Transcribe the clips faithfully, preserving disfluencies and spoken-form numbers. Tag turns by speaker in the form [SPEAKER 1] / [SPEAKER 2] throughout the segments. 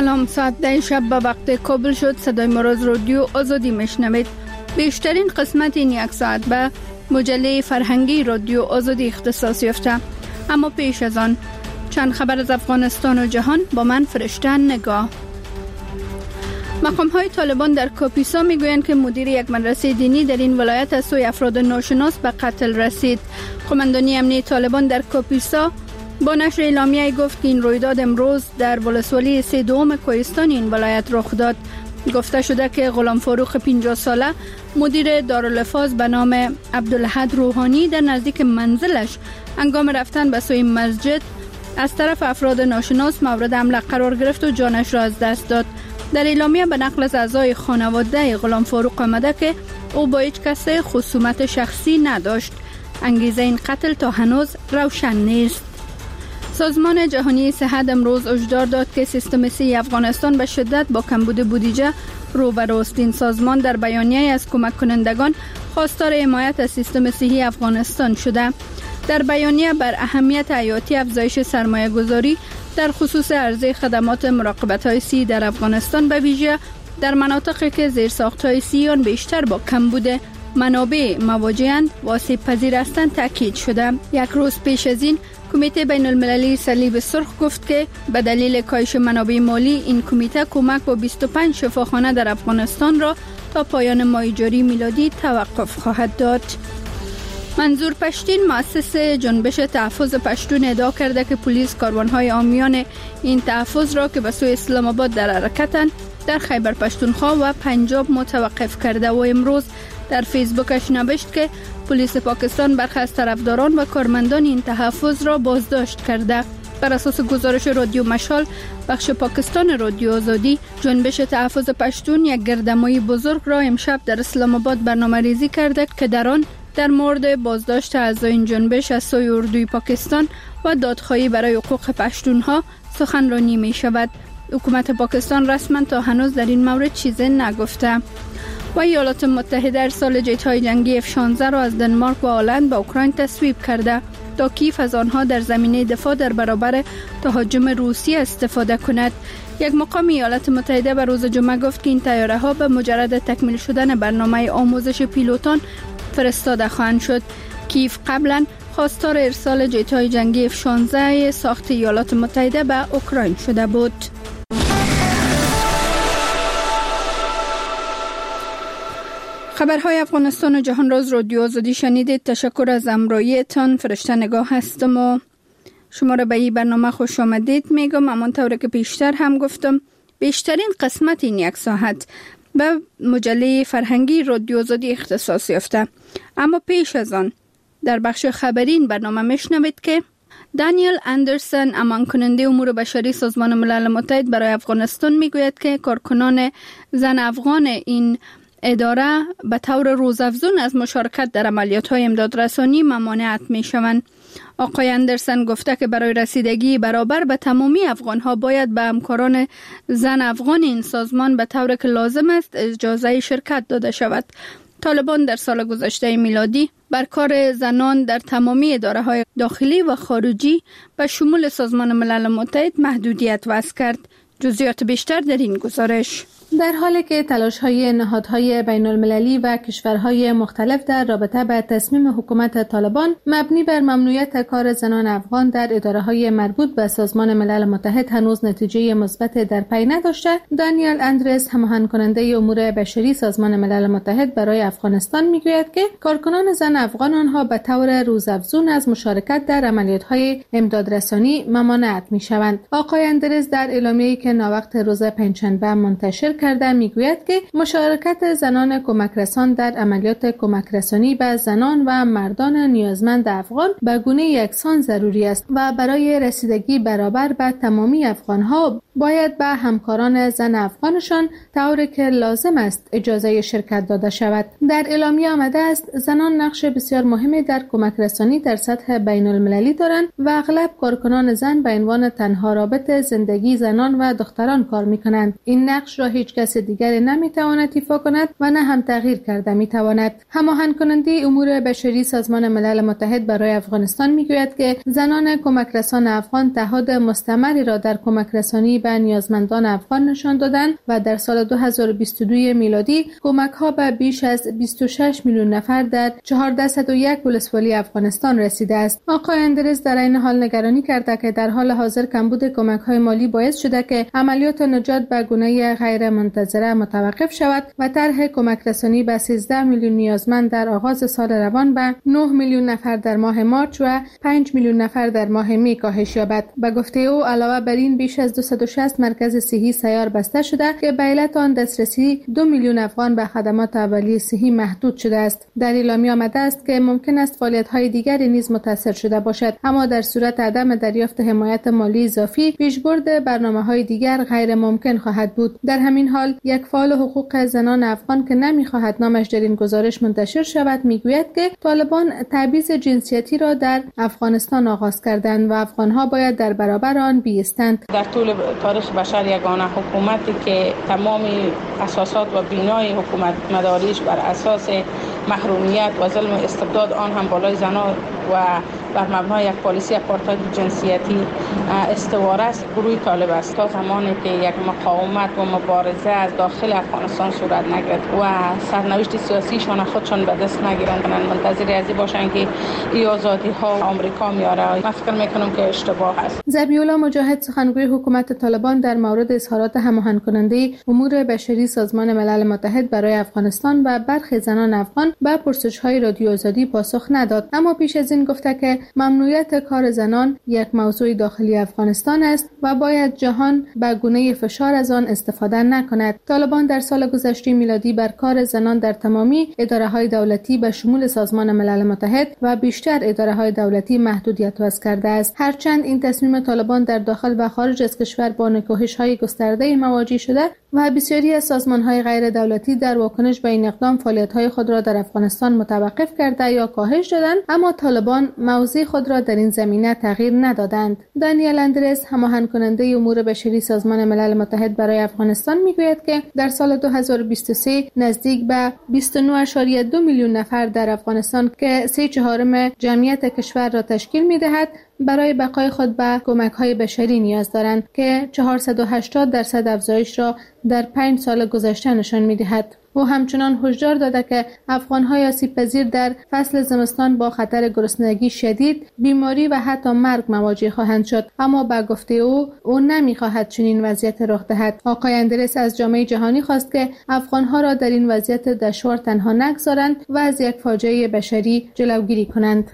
[SPEAKER 1] سلام، ساعت ده شب به وقت کابل شد. صدای ما را از رادیو آزادی میشنوید. بیشترین قسمت این یک ساعت به مجله فرهنگی رادیو آزادی اختصاص یافته. اما پیش از آن چند خبر از افغانستان و جهان با من فرشته نگاه. مقام های طالبان در کاپیسا می گویند که مدیر یک مدرسه دینی در این ولایت از سوی افراد ناشناس به قتل رسید. قماندانی امنیه طالبان در کاپیسا با نشر اعلامیه گفت که این رویداد امروز در ولسوالی سه دوم کوهستان این ولایت رخ داد. گفته شده که غلام فاروق پنجاه ساله مدیر دارالحفاظ به نام عبدالحد روحانی در نزدیک منزلش هنگام رفتن به سوی مسجد از طرف افراد ناشناس مورد حمله قرار گرفت و جانش را از دست داد. در اعلامیه به نقل از اعضای خانواده غلام فاروق آمده که او با هیچ کس خصومت شخصی نداشت. انگیزه این قتل تا هنوز روشن نیست. سازمان جهانی صحت امروز هشدار داد که سیستم صحی افغانستان به شدت با کمبود بودجه روبروست. این سازمان در بیانیه از کمک کنندگان خواستار حمایت از سیستم صحی افغانستان شده. در بیانیه بر اهمیت حیاتی افزایش سرمایه گذاری در خصوص عرضه خدمات مراقبت های صحی در افغانستان به ویژه در مناطقی که زیرساخت های صحی آن بیشتر با کمبود منابع مواجه‌اند و آسیب پذیر هستند تاکید شده. یک روز پیش از این کمیته بین المللی صلیب سرخ گفت که به دلیل کاهش منابع مالی این کمیته کمک با بیست و پنج شفاخانه در افغانستان را تا پایان ماه جاری میلادی توقف خواهد داد. منظور پشتین مؤسس جنبش تحفظ پشتون ادعا کرده که پلیس کاروانهای عامیان این تحفظ را که به سوی اسلام آباد در حرکتند در خیبر پشتونخوا و پنجاب متوقف کرده و امروز در فیسبوکش نوشت که پلیس پاکستان برخی از طرفداران و کارمندان این تحفظ را بازداشت کرده. بر اساس گزارش رادیو مشال بخش پاکستان رادیو آزادی، جنبش تحفظ پشتون یک گردمایی بزرگ را امشب در اسلام آباد برنامه‌ریزی کرده که در آن در مورد بازداشت اعضای این جنبش از سوی اردوی پاکستان و دادخواهی برای حقوق پشتونها سخنرانی می شود. حکومت پاکستان رسما تا هنوز در این مورد چیزی نگفته. و ایالات متحده ارسال جت‌های جنگی اف شانزده را از دنمارک و هلند به اوکراین تصویب کرده تا کیف از آنها در زمینه دفاع در برابر تهاجم روسیه استفاده کند. یک مقام ایالات متحده به روز جمعه گفت که این طیاره ها به مجرد تکمیل شدن برنامه آموزش پیلوتان فرستاده خواهند شد. کیف قبلا خواستار ارسال جت‌های جنگی اف شانزده ساخت ایالات متحده به اوکراین شده بود. خبرهای افغانستان و جهان را از رادیو آزادی شنیدید. تشکر از همراهیتان. فرشته نگاه هستم و شما را به این برنامه خوش آمدید میگم. همانطور که پیشتر هم گفتم بیشترین قسمت این یک ساعت به مجله فرهنگی رادیو آزادی اختصاص یافته. اما پیش از آن در بخش خبری این برنامه میشنوید که دانیل اندرسن، امان کننده امور بشری سازمان ملل متحد برای افغانستان میگوید که کارکنان زن افغان این اداره به طور روزافزون از مشارکت در عملیات‌های امدادرسانی ممانعت می‌شوند. آقای اندرسن گفته که برای رسیدگی برابر به تمامی افغان‌ها باید به همکاران زن افغان این سازمان به طور که لازم است اجازه شرکت داده شود. طالبان در سال گذشته میلادی بر کار زنان در تمامی اداره‌های داخلی و خارجی به شمول سازمان ملل متحد محدودیت وضع کرد. جزئیات بیشتر در این گزارش.
[SPEAKER 2] در حالی که تلاش‌های نهادهای بین‌المللی و کشورهای مختلف در رابطه با تصمیم حکومت طالبان مبنی بر ممنوعیت کار زنان افغان در اداره‌های مربوط به سازمان ملل متحد هنوز نتیجه مثبت در پی نداشته، دانیل اندرس، هماهنگ کننده امور بشری سازمان ملل متحد برای افغانستان میگوید که کارکنان زن افغان آنها به طور روزافزون از مشارکت در عملیات‌های امدادرسانی ممانعت می‌شوند. آقای اندرس در اعلامیه‌ای که ناوقت روز پنجشنبه منتشر کرده میگوید که مشارکت زنان کمک رسان در عملیات کمک رسانی به زنان و مردان نیازمند افغان به گونه یکسان ضروری است و برای رسیدگی برابر به تمامی افغانها باید به همکاران زن افغانشان طوری که لازم است اجازه شرکت داده شود. در اعلامیه آمده است زنان نقش بسیار مهمی در کمک رسانی در سطح بین المللی دارند و اغلب کارکنان زن به عنوان تنها رابط زندگی زنان و دختران کار می‌کنند. این نقش را هیچ کس دیگری نمی‌تواند ایفا کند و نه هم تغییر کرده می‌تواند. هماهنگ کننده امور بشری سازمان ملل متحد برای افغانستان می‌گوید که زنان کمک رسان افغان تعهد مستمری را در کمک رسانی به نیازمندان افغان نشان دادند و در سال دو هزار و بیست و دو میلادی کمک‌ها به بیش از بیست و شش میلیون نفر در چهارصد و یک ولسوالی افغانستان رسیده است. آقای اندرس در این حال نگرانی کرده که در حال حاضر کمبود کمک‌های مالی باعث شده که عملیات نجات به گونه غیر منتظره متوقف شود و طرح کمک رسانی به سیزده میلیون نیازمند در آغاز سال روان به نه میلیون نفر در ماه مارچ و پنج میلیون نفر در ماه می کاهش یابد. به گفته او علاوه بر این بیش از دویست و شصت مرکز صحی سیار بسته شده که به علت آن دسترسی دو میلیون افغان به خدمات اولیه صحی محدود شده است. در اعلامیه آمده است که ممکن است فعالیت‌های دیگری نیز متاثر شده باشد، اما در صورت عدم دریافت حمایت مالی اضافی پیشبرد برنامه‌های دیگر غیر ممکن خواهد بود. در همین حال یک فعال حقوق زنان افغان که نمی‌خواهد نامش در این گزارش منتشر شود میگوید که طالبان تبعیض جنسیتی را در افغانستان آغاز کردند و افغان‌ها باید در برابر آن بایستند.
[SPEAKER 3] در طول تاریخ بشر یگانه حکومتی که تمام اساسات و بنای حکومت مداریش بر اساس محرومیت و ظلم و استبداد آن هم بالای زنان و بر مبنای یک پالیسی آپارتاید جنسیتی استوار است گروه طالب است. تا زمانی که یک مقاومت و مبارزه از داخل افغانستان صورت نگیرد و سرنوشت سیاسیشان خودشان به دست نگیرند منتظر ازی باشند که این آزادی ها آمریکا میاره، من فکر میکنم که اشتباه است.
[SPEAKER 2] ذبیح الله مجاهد سخنگوی حکومت طالبان در مورد اظهارات هماهنگ کننده امور بشری سازمان ملل متحد برای افغانستان و برخی زنان افغان به پرسش‌های رادیو آزادی پاسخ نداد، اما پیش از این گفته که ممنوعیت کار زنان یک موضوع داخلی افغانستان است و باید جهان به گونه فشار از آن استفاده نکند. طالبان در سال گذشته میلادی بر کار زنان در تمامی اداره‌های دولتی به شمول سازمان ملل متحد و بیشتر اداره‌های دولتی محدودیت وضع کرده است. هرچند این تصمیم طالبان در داخل و خارج از کشور با نکوهش‌های گسترده مواجه شده و بسیاری از سازمان‌های غیر دولتی در واکنش به این اقدام فعالیت‌های خود را در افغانستان متوقف کرده یا کاهش دادند، اما طالبان موضع خود را در این زمینه تغییر ندادند. دانیل اندرس هماهنگ کننده امور بشری سازمان ملل متحد برای افغانستان میگوید که در سال دو هزار و بیست و سه نزدیک به بیست و نه ممیز دو میلیون نفر در افغانستان که سه چهارم جمعیت کشور را تشکیل می‌دهد برای بقای خود به کمک‌های بشری نیاز دارند که چهارصد و هشتاد درصد افزایش را در پنج سال گذشته نشان می‌دهد. او همچنان هشدار داده که افغان‌های آسیب‌پذیر در فصل زمستان با خطر گرسنگی شدید، بیماری و حتی مرگ مواجه خواهند شد، اما با گفته او او نمی‌خواهد چنین وضعیت رخ دهد. آقای اندرس از جامعه جهانی خواست که افغان‌ها را در این وضعیت دشوار تنها نگذارند و از یک فاجعه بشری جلوگیری کنند.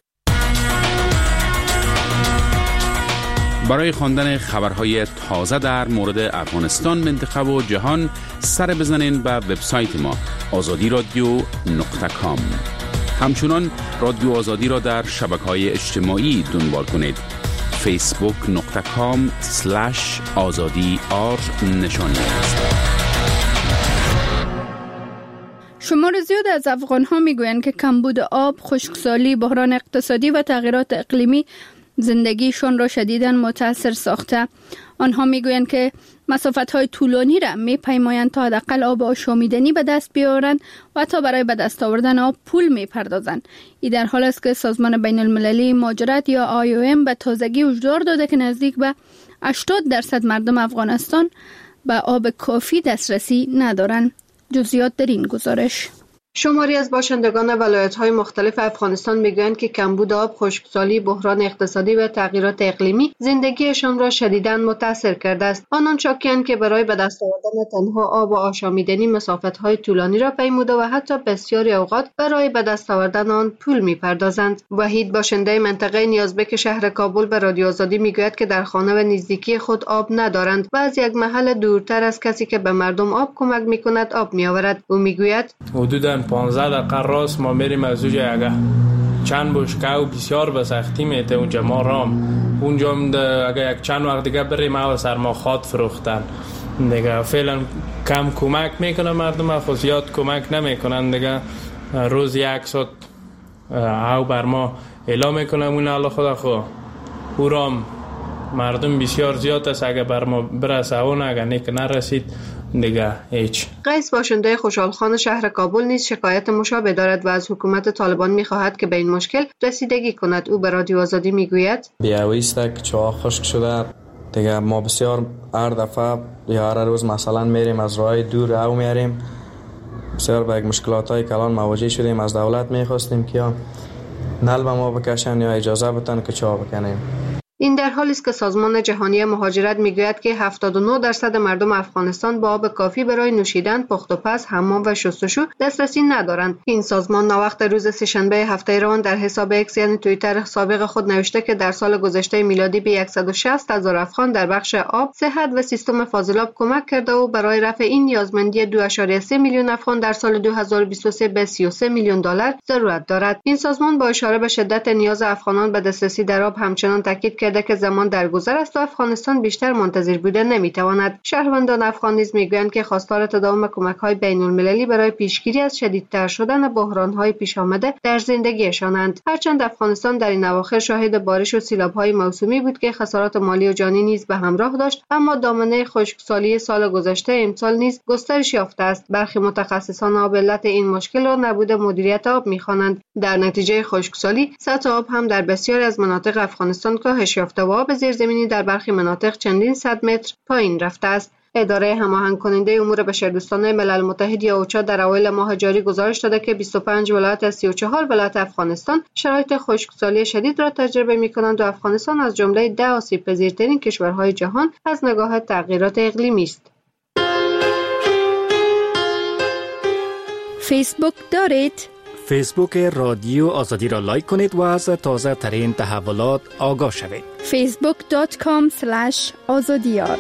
[SPEAKER 4] برای خواندن خبرهای تازه در مورد افغانستان، منطقه و جهان سر بزنین به وبسایت ما آزادی رادیو نقطه کام. همچنان رادیو آزادی را در شبکه‌های اجتماعی دنبال کنید. فیسبوک نقطه کام سلش آزادی آر نشانی است.
[SPEAKER 1] شمار زیاد از افغان‌ها میگویند که کمبود آب، خشکسالی، بحران اقتصادی و تغییرات اقلیمی زندگیشان را شدیداً متاثر ساخته. آنها میگویند که مسافت‌های طولانی را میپیمایند تا حداقل آب آشامیدنی به دست بیاورند و تا برای به دست آوردن آب پول میپردازند. این در حال است که سازمان بین المللی مهاجرت یا آی او ام به تازگی هشدار داده که نزدیک به هشتاد درصد مردم افغانستان به آب کافی دسترسی ندارند. جزئیات در این گزارش.
[SPEAKER 5] شماری از باشندگان ولایت‌های مختلف افغانستان میگویند که کمبود آب، خشکسالی، بحران اقتصادی و تغییرات اقلیمی زندگیشان را شدیداً متاثر کرده است. آنان شاکی‌اند که برای به دست آوردن تنها آب و آشامیدنی مسافت‌های طولانی را پیموده و حتی بسیاری اوقات برای به دست آوردن آن پول می‌پردازند. وحید باشنده منطقه نیازبک شهر کابل به رادیو آزادی میگوید که در خانه و نزدیکی خود آب ندارند و از یک محل دورتر از کسی که به مردم آب کمک می‌کند آب می‌آورد. او میگوید
[SPEAKER 6] حدوداً پانزده دقیقه راست ما میریم از اونجا اگه چند بشکه بسیار به سختی میته اونجا ما رام اونجا اگه یک چند وقت دیگه بریم او سرما خاد فروختن دیگه فعلا کم کمک میکنه مردم خود زیاد کمک نمیکنن دیگه روز یک ساعت او بر ما اعلام میکنه اون الله خدا خو او رام مردم بسیار زیاد است اگه بر ما برسه اون اگه نیک نرسید دیگه هیچ.
[SPEAKER 5] قیس باشنده خوشحالخان شهر کابل نیز شکایت مشابه دارد و از حکومت طالبان می‌خواهد که به این مشکل رسیدگی کند. او به رادیو آزادی میگوید
[SPEAKER 7] بیاویست که چاه خشک شده دیگه ما بسیار هر دفعه یا هر روز مثلا میریم از راه دور او میاریم، بسیار به مشکلات های کلان مواجه شدیم. از دولت میخواستیم که یا نل به ما بکشن یا اجازه بتن که چا بکنیم.
[SPEAKER 5] این در حالی است که سازمان جهانی مهاجرت میگوید که هفتاد و نه درصد مردم افغانستان با آب کافی برای نوشیدن، پخت و پز، حمام و شستشو دسترسی ندارند. این سازمان ناوقت روز سه‌شنبه هفته روان در حساب ایکس یعنی توییتر سابق خود نوشته که در سال گذشته میلادی به صد و شصت هزار افغان در بخش آب، صحت و سیستم فاضلاب کمک کرده و برای رفع این نیازمندی دو ممیز سه میلیون افغان در سال دو هزار و بیست و سه به سی و سه میلیون دلار ضرورت دارد. این سازمان با اشاره به شدت نیاز افغانان به دسترسی در آب همچنان تاکید کرده که زمان در گذر است و افغانستان بیشتر منتظر بوده نمیتواند. شهروندان افغان نیز میگویند که خواستار تداوم کمک‌های بین‌المللی برای پیشگیری از شدیدتر شدن بحران‌های پیش آمده در زندگیشانند. هرچند افغانستان در این اواخر شاهد بارش و سیلاب‌های موسومی بود که خسارات مالی و جانی نیز به همراه داشت، اما دامنه خشکسالی سال گذشته امسال نیز گسترش یافته است. برخی متخصصان آب علت این مشکل را نبود مدیریت آب می‌خوانند. در نتیجه خشکسالی سطح آب هم در بسیاری از مناطق افغانستان کاهش یافته و آب زیرزمینی در برخی مناطق چندین صد متر پایین رفته است. اداره هماهنگ کننده امور بشردوستانه ملل متحد یا اوچا در اوایل ماه جاری گزارش داده که بیست و پنج ولایت از سی و چهار ولایت افغانستان شرایط خشکسالی شدید را تجربه می‌کنند و افغانستان از جمله ده آسیب‌پذیرترین کشورهای جهان از نگاه تغییرات اقلیمی است.
[SPEAKER 1] فیسبوک دارید؟
[SPEAKER 8] فیسبوک رادیو آزادی را لایک کنید و از تازه ترین تحولات آگاه شوید.
[SPEAKER 1] فیسبوک دات کام اسلش آزادیار.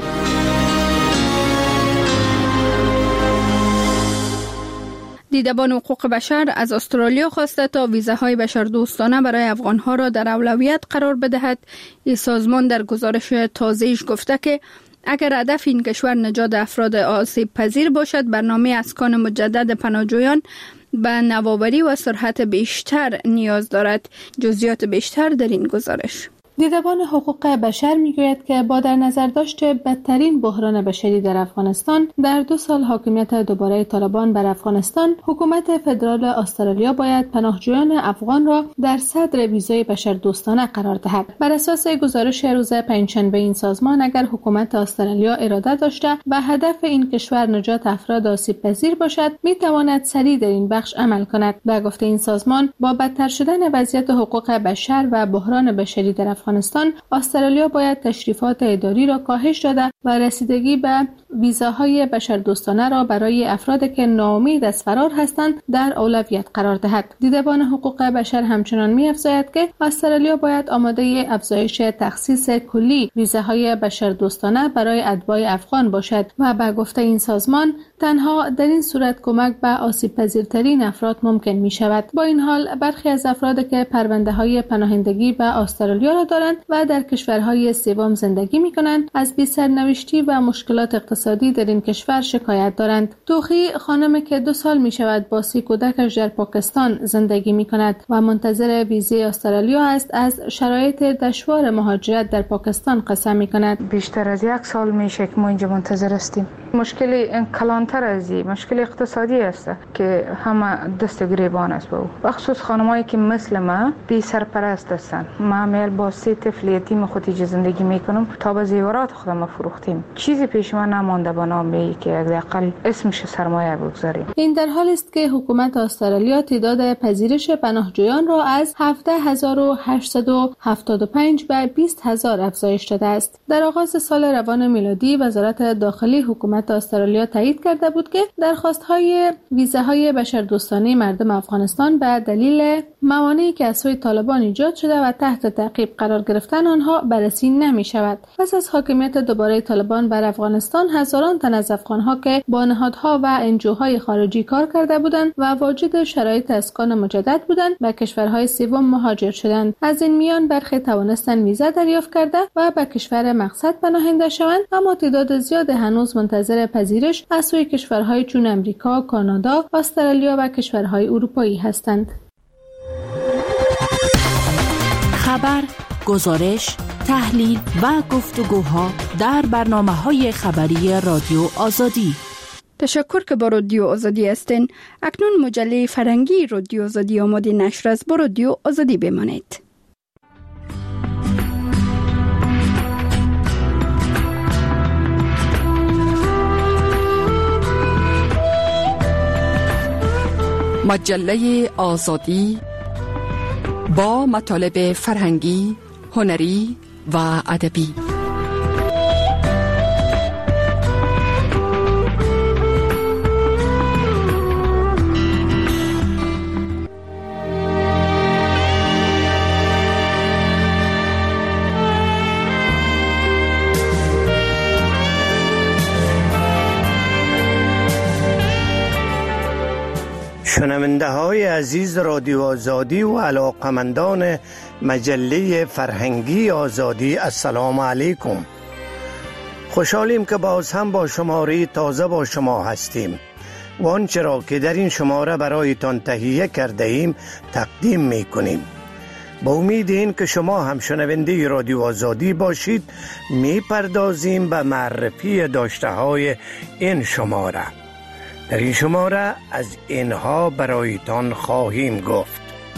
[SPEAKER 1] دیدبان حقوق بشر از استرالیا خواسته تا ویزاهای بشردوستانه برای افغانها را در اولویت قرار بدهد. این سازمان در گزارش تازه‌ایش گفته که اگر هدف این کشور نجات افراد آسیب پذیر باشد، برنامه اسکان مجدد پناهجویان به نوآوری و سرعت بیشتر نیاز دارد. جزئیات بیشتر در این گزارش.
[SPEAKER 2] دیدبان حقوق بشر میگوید که با در نظر داشت بدترین بحران بشری در افغانستان، در دو سال حاکمیت دوباره طالبان بر افغانستان، حکومت فدرال استرالیا باید پناهجویان افغان را در صدر ویزای بشردوستانه قرار دهد. بر اساس گزارش روز پنجشنبه این سازمان، اگر حکومت استرالیا اراده داشته و هدف این کشور نجات افراد آسیب پذیر باشد، می تواند سریع در این بخش عمل کند. به گفته این سازمان، با بدتر شدن وضعیت حقوق بشر و بحران بشری در افغانستان، استرالیا باید تشریفات اداری را کاهش داده و رسیدگی به ویزاهای بشردوستانه را برای افرادی که ناامید از فرار هستند در اولویت قرار دهد. دیدبان حقوق بشر همچنان می‌افزاید که استرالیا باید آماده افزایش تخصیص کلی ویزاهای بشردوستانه برای اتباع افغان باشد و به گفته این سازمان، تنها در این صورت کمک به آسیب پذیرترین افراد ممکن می شود. با این حال، برخی از افرادی که پرونده های پناهندگی به استرالیا را دارند و در کشورهای سوم زندگی می کنند، از بی سرنوشتی و مشکلات اقتصادی در این کشور شکایت دارند. توخی خانمی که دو سال می شود با سی کودکش در پاکستان زندگی می کند و منتظر ویزای استرالیا است، از شرایط دشوار مهاجرت در پاکستان قسم می کند.
[SPEAKER 9] بیشتر از یک سال میشه که ما اینجا منتظر هستیم. مشکل کلانتر از این مشکل اقتصادی است که همه دست گریبان است به او، بخصوص خانمایی که مثل ما بی سرپرست هستند. ما میل با سه طفل یتیم خودی زندگی میکنم، تا به زیورات خودم فروختیم. چیزی پیش ما نمانده به نام که حداقل اسمش سرمایه بگذاریم.
[SPEAKER 2] این در حالی است که حکومت استرالیا تعداد پذیرش پناهجویان را از هفده هزار و هشتصد و هفتاد و پنج به بیست هزار افزایش داده است. در آغاز سال روان میلادی، وزارت داخلی حکومت استرالیا تایید کرده بود که درخواست‌های ویزاهای بشردوستانه مردم افغانستان به دلیل موانعی که از سوی طالبان ایجاد شده و تحت تعقیب قرار گرفتن آنها بررسی نمی‌شود. پس از حاکمیت دوباره طالبان بر افغانستان، هزاران تن از افغان‌ها که با نهادها و انجوهای خارجی کار کرده بودند و واجد شرایط اسکان مجدد بودند، به کشورهای سوم مهاجر شدند. از این میان برخی توانستند ویزا دریافت کرده و به کشور مقصد پناهنده شوند، اما تعداد زیاد هنوز منتظر پذیرش از سوی کشورهای چون امریکا، کانادا، استرالیا و کشورهای اروپایی هستند.
[SPEAKER 10] خبر، گزارش، تحلیل و گفتگوها در برنامه‌های خبری رادیو آزادی.
[SPEAKER 1] تشکر که با رادیو آزادی هستین. اکنون مجله فرهنگی رادیو آزادی آماده نشر است. با رادیو آزادی بمانید.
[SPEAKER 11] مجله آزادی با مطالب فرهنگی، هنری و ادبی.
[SPEAKER 12] شنونده های عزیز رادیو آزادی و علاقمندان مجله فرهنگی آزادی، السلام علیکم. خوشحالیم که باز هم با شماره تازه با شما هستیم و آنچه را که در این شماره برایتان تهیه کرده ایم تقدیم می کنیم. با امید این که شما هم شنونده رادیو آزادی باشید، می پردازیم به معرفی داشته های این شماره. در این شماره از اینها برایتان خواهیم گفت: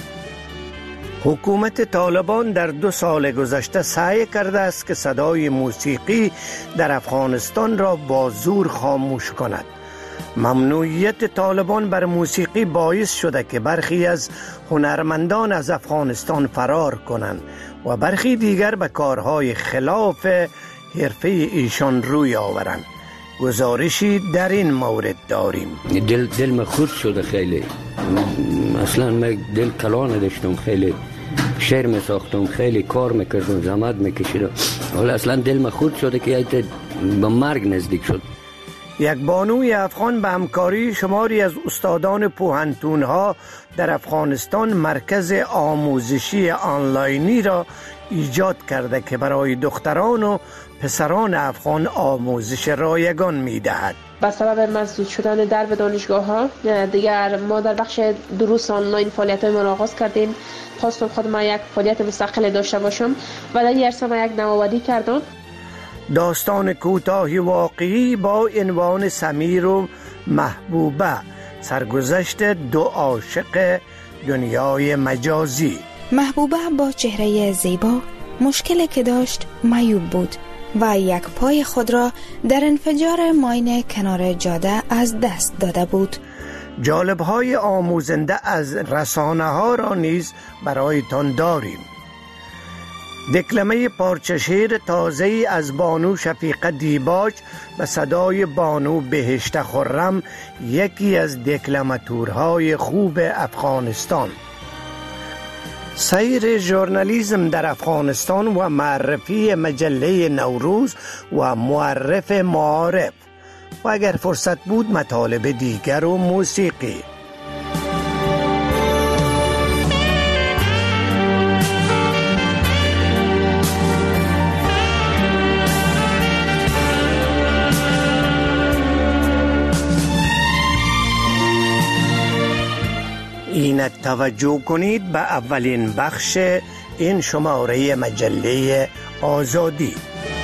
[SPEAKER 12] حکومت طالبان در دو سال گذشته سعی کرده است که صدای موسیقی در افغانستان را با زور خاموش کند. ممنوعیت طالبان بر موسیقی باعث شده که برخی از هنرمندان از افغانستان فرار کنند و برخی دیگر به کارهای خلاف حرفه ایشان روی آورند. گزارشی در این مورد داریم.
[SPEAKER 13] دل دل من خورد شده خیلی. اصلا من دل کلا نداشتم، خیلی شعر می ساختم، خیلی کار میکردم، زحمت میکشیدم، ولی اصلا دل من خورد شده که ایت به مرگ نزدیک شد.
[SPEAKER 12] یک بانوی افغان به همکاری شماری از استادان پوهنتون‌ها در افغانستان مرکز آموزشی آنلاینی را ایجاد کرده که برای دختران و پسران افغان آموزش رایگان می‌دهد.
[SPEAKER 14] با سبب مسدود شدن درب دانشگاه‌ها دیگر ما در بخش دروس آنلاین فعالیت‌های ما را آغاز کردیم. خواستم خود ما یک فعالیت مستقل داشته باشم و در این عرصه ما یک نوآوری کردم.
[SPEAKER 12] داستان کوتاهی واقعی با عنوان سمیر و محبوبه، سرگذشت دو عاشق دنیای مجازی.
[SPEAKER 15] محبوبه با چهره زیبا مشکلی که داشت معیوب بود و یک پای خود را در انفجار ماین کنار جاده از دست داده بود.
[SPEAKER 12] جالب‌های آموزنده از رسانه ها را نیز برایتان داریم. دکلمه پارچه شعر تازه‌ای از بانو شفیقه دیباج به صدای بانو بهشت خرم، یکی از دکلماتورهای خوب افغانستان. سیر ژورنالیسم در افغانستان و معرفی مجله نوروز و معرف معارف و اگر فرصت بود مطالب دیگر و موسیقی. اینک توجه کنید به اولین بخش این شماره مجله آزادی.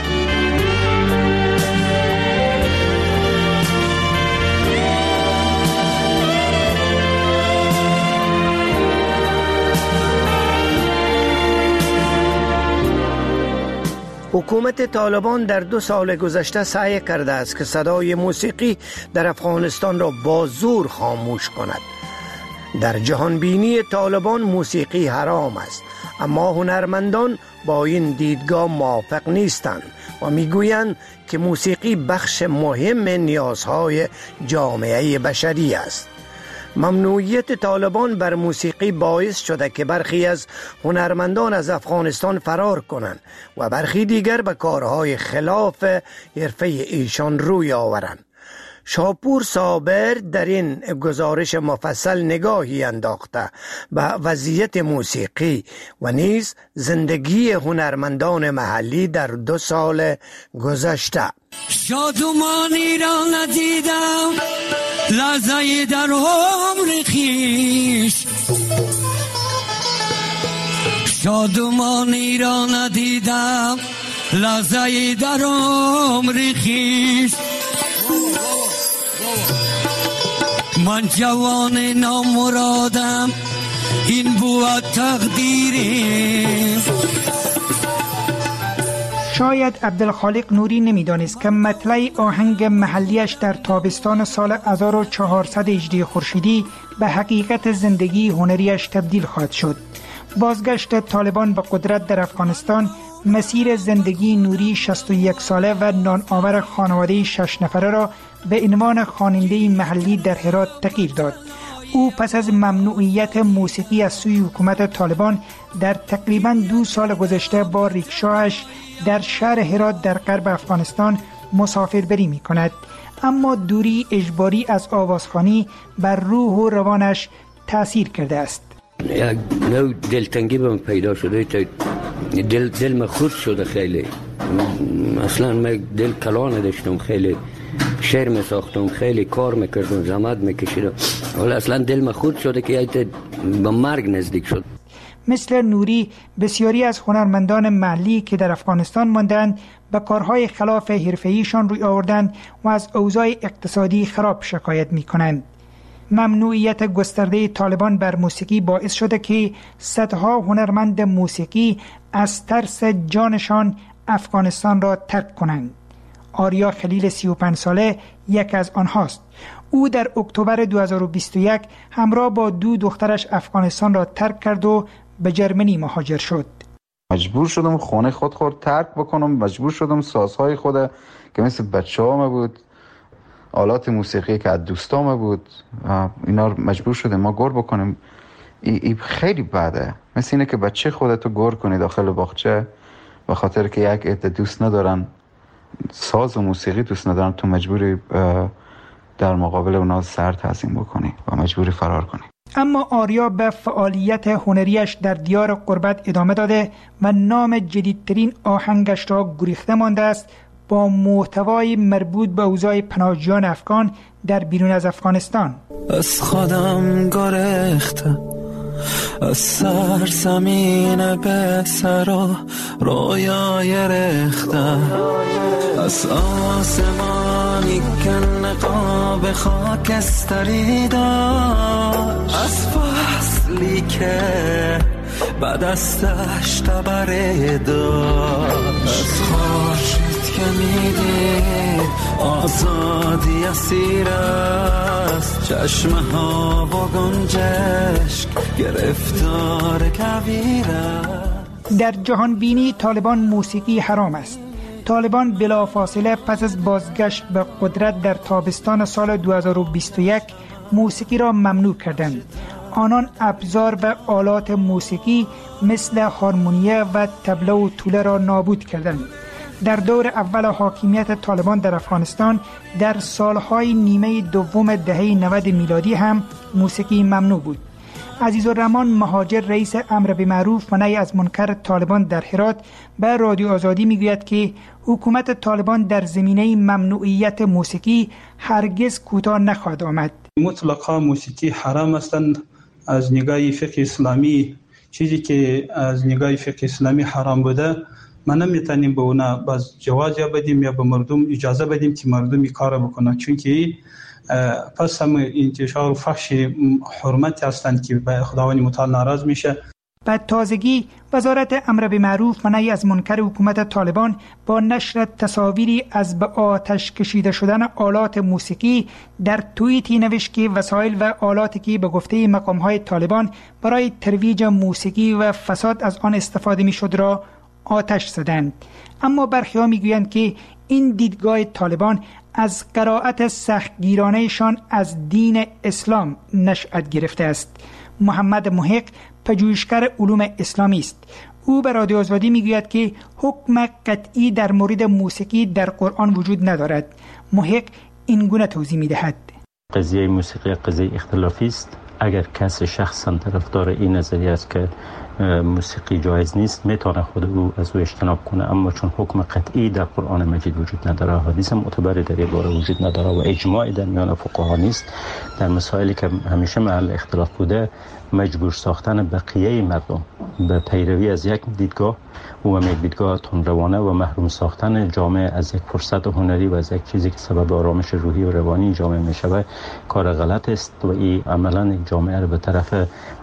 [SPEAKER 12] حکومت طالبان در دو سال گذشته سعی کرده است که صدای موسیقی در افغانستان را با زور خاموش کند. در جهانبینی طالبان موسیقی حرام است، اما هنرمندان با این دیدگاه موافق نیستند و میگویند که موسیقی بخش مهم نیازهای جامعه بشری است. ممنوعیت طالبان بر موسیقی باعث شده که برخی از هنرمندان از افغانستان فرار کنند و برخی دیگر به کارهای خلاف حرفه ایشان روی آورند. شاپور صابر در این گزارش مفصل نگاهی انداخته به وضعیت موسیقی و نیز زندگی هنرمندان محلی در دو سال گذشته.
[SPEAKER 16] شادمانی را ندیدم لحظه در عمر خویش، شادمانی را ندیدم لحظه در عمر خویش. من جوان نامرادم، این بود تقدیرم.
[SPEAKER 17] شاید عبدالخالق نوری نمیدانست که مطلع آهنگ محلیش در تابستان سال هزار و چهارصد هجری خورشیدی به حقیقت زندگی هنریش تبدیل خواهد شد. بازگشت طالبان به قدرت در افغانستان مسیر زندگی نوری شصت و یک ساله و نان آور خانواده شش نفره را به عنوان خواننده محلی در هرات تغییر داد. او پس از ممنوعیت موسیقی از سوی حکومت طالبان در تقریباً دو سال گذشته با ریکشاش در شهر هرات در غرب افغانستان مسافربری می کند. اما دوری اجباری از آوازخوانی بر روح و روانش تأثیر کرده است.
[SPEAKER 13] یک نوع دلتنگی به من پیدا شده، دل دل من خورد شده خیلی. اصلا من دل کلان داشتم، خیلی شعر می ساختم، خیلی کار میکردم، زحمت میکشیدم، ولی اصلا دل من خورد شده که ایت به مرگ نزدیک شد.
[SPEAKER 17] مثل نوری بسیاری از هنرمندان محلی که در افغانستان ماندند به کارهای خلاف حرفه‌ایشان روی آوردند و از اوضاع اقتصادی خراب شکایت میکنند. ممنوعیت گسترده طالبان بر موسیقی باعث شده که صدها هنرمند موسیقی از ترس جانشان افغانستان را ترک کنند. آریا خلیل سی و پنج ساله یک از آنهاست. او در اکتبر دو هزار و بیست و یک همراه با دو دخترش افغانستان را ترک کرد و به جرمنی مهاجر شد.
[SPEAKER 18] مجبور شدم خانه خود خود ترک بکنم، مجبور شدم سازهای خود که مثل بچه ها بود، آلات موسیقی که از دوستام بود، اینا مجبور شدم ما گور بکنیم. ای, ای خیلی بده، مثل اینه که بچه خودتو گور کنی داخل باغچه به خاطر که یک عده دوست ندارن، ساز و موسیقی دوست ندارن، تو مجبوری در مقابل اونا سر تعظیم بکنی و مجبوری فرار کنی.
[SPEAKER 17] اما آریا به فعالیت هنریش در دیار غربت ادامه داده و نام جدیدترین آهنگش را گریخته مانده است با محتوای مربوط به اوضاع پناهجویان افغان در بیرون از افغانستان.
[SPEAKER 19] از خودم گریختم، از سر زمین به سر رویای رختم، از آسمانی که نقاب خاکستری داشت، از فصلی که بعد از دشت بره داشت، از خورشید که میدید آزادی اسیر است، چشمه ها و گنجشک گرفتار کویر است.
[SPEAKER 17] در جهان بینی طالبان موسیقی حرام است. طالبان بلافاصله پس از بازگشت به قدرت در تابستان سال دو هزار و بیست و یک موسیقی را ممنوع کردند. آنان ابزار و آلات موسیقی مثل هارمونیه و طبله و توله را نابود کردند. در دور اول حاکمیت طالبان در افغانستان در سالهای نیمه دوم دهه نود میلادی هم موسیقی ممنوع بود. عزیزالرحمن مهاجر رئیس امر بالمعروف و نهی از منکر طالبان در هرات به رادیو آزادی میگوید که حکومت طالبان در زمینه ممنوعیت موسیقی هرگز کوتاه نخواهد آمد.
[SPEAKER 20] مطلقا موسیقی حرام هستند از نگاه فقه اسلامی. چیزی که از نگاه فقه اسلامی حرام بوده ما نمیتونیم به اونا باز جواز یا بدیم یا به مردم اجازه بدیم که مردم این کار بکنن، چون که پس هم انتشار و فحش حرمت هستند که به خداوند متعال ناراض میشه.
[SPEAKER 17] بعد تازگی وزارت امر بالمعروف و نهی از منکر حکومت طالبان با نشر تصاویری از به آتش کشیده شدن آلات موسیقی در توییتی نوشت که وسایل و آلاتی که به گفته مقام‌های طالبان برای ترویج موسیقی و فساد از آن استفاده میشد را آتش زدند. اما برخی‌ها میگویند که این دیدگاه طالبان از قرائت سختگیرانهشان از دین اسلام نشأت گرفته است. محمد محق پژوهشگر علوم اسلامی است. او به رادیو آزادی میگوید که حکم قطعی در مورد موسیقی در قرآن وجود ندارد. محق این گونه توضیح میدهد:
[SPEAKER 21] قضیه موسیقی قضیه اختلافی است. اگر کس شخصا طرفدار این نظریه است که موسیقی جایز نیست، میتونه خود او از او اجتناب کنه، اما چون حکم قطعی در قرآن مجید وجود نداره، حدیث معتبری در این باره وجود نداره و اجماعی در میان فقها نیست، در مسائلی که همیشه محل اختلاف بوده مجبور ساختن بقیه مردم به پیروی از یک دیدگاه و هم یک دیدگاه تندروانه و محروم ساختن جامعه از یک فرصت هنری و از یک چیزی که سبب آرامش روحی و روانی جامعه میشود کار غلط است و این عملا جامعه رو به طرف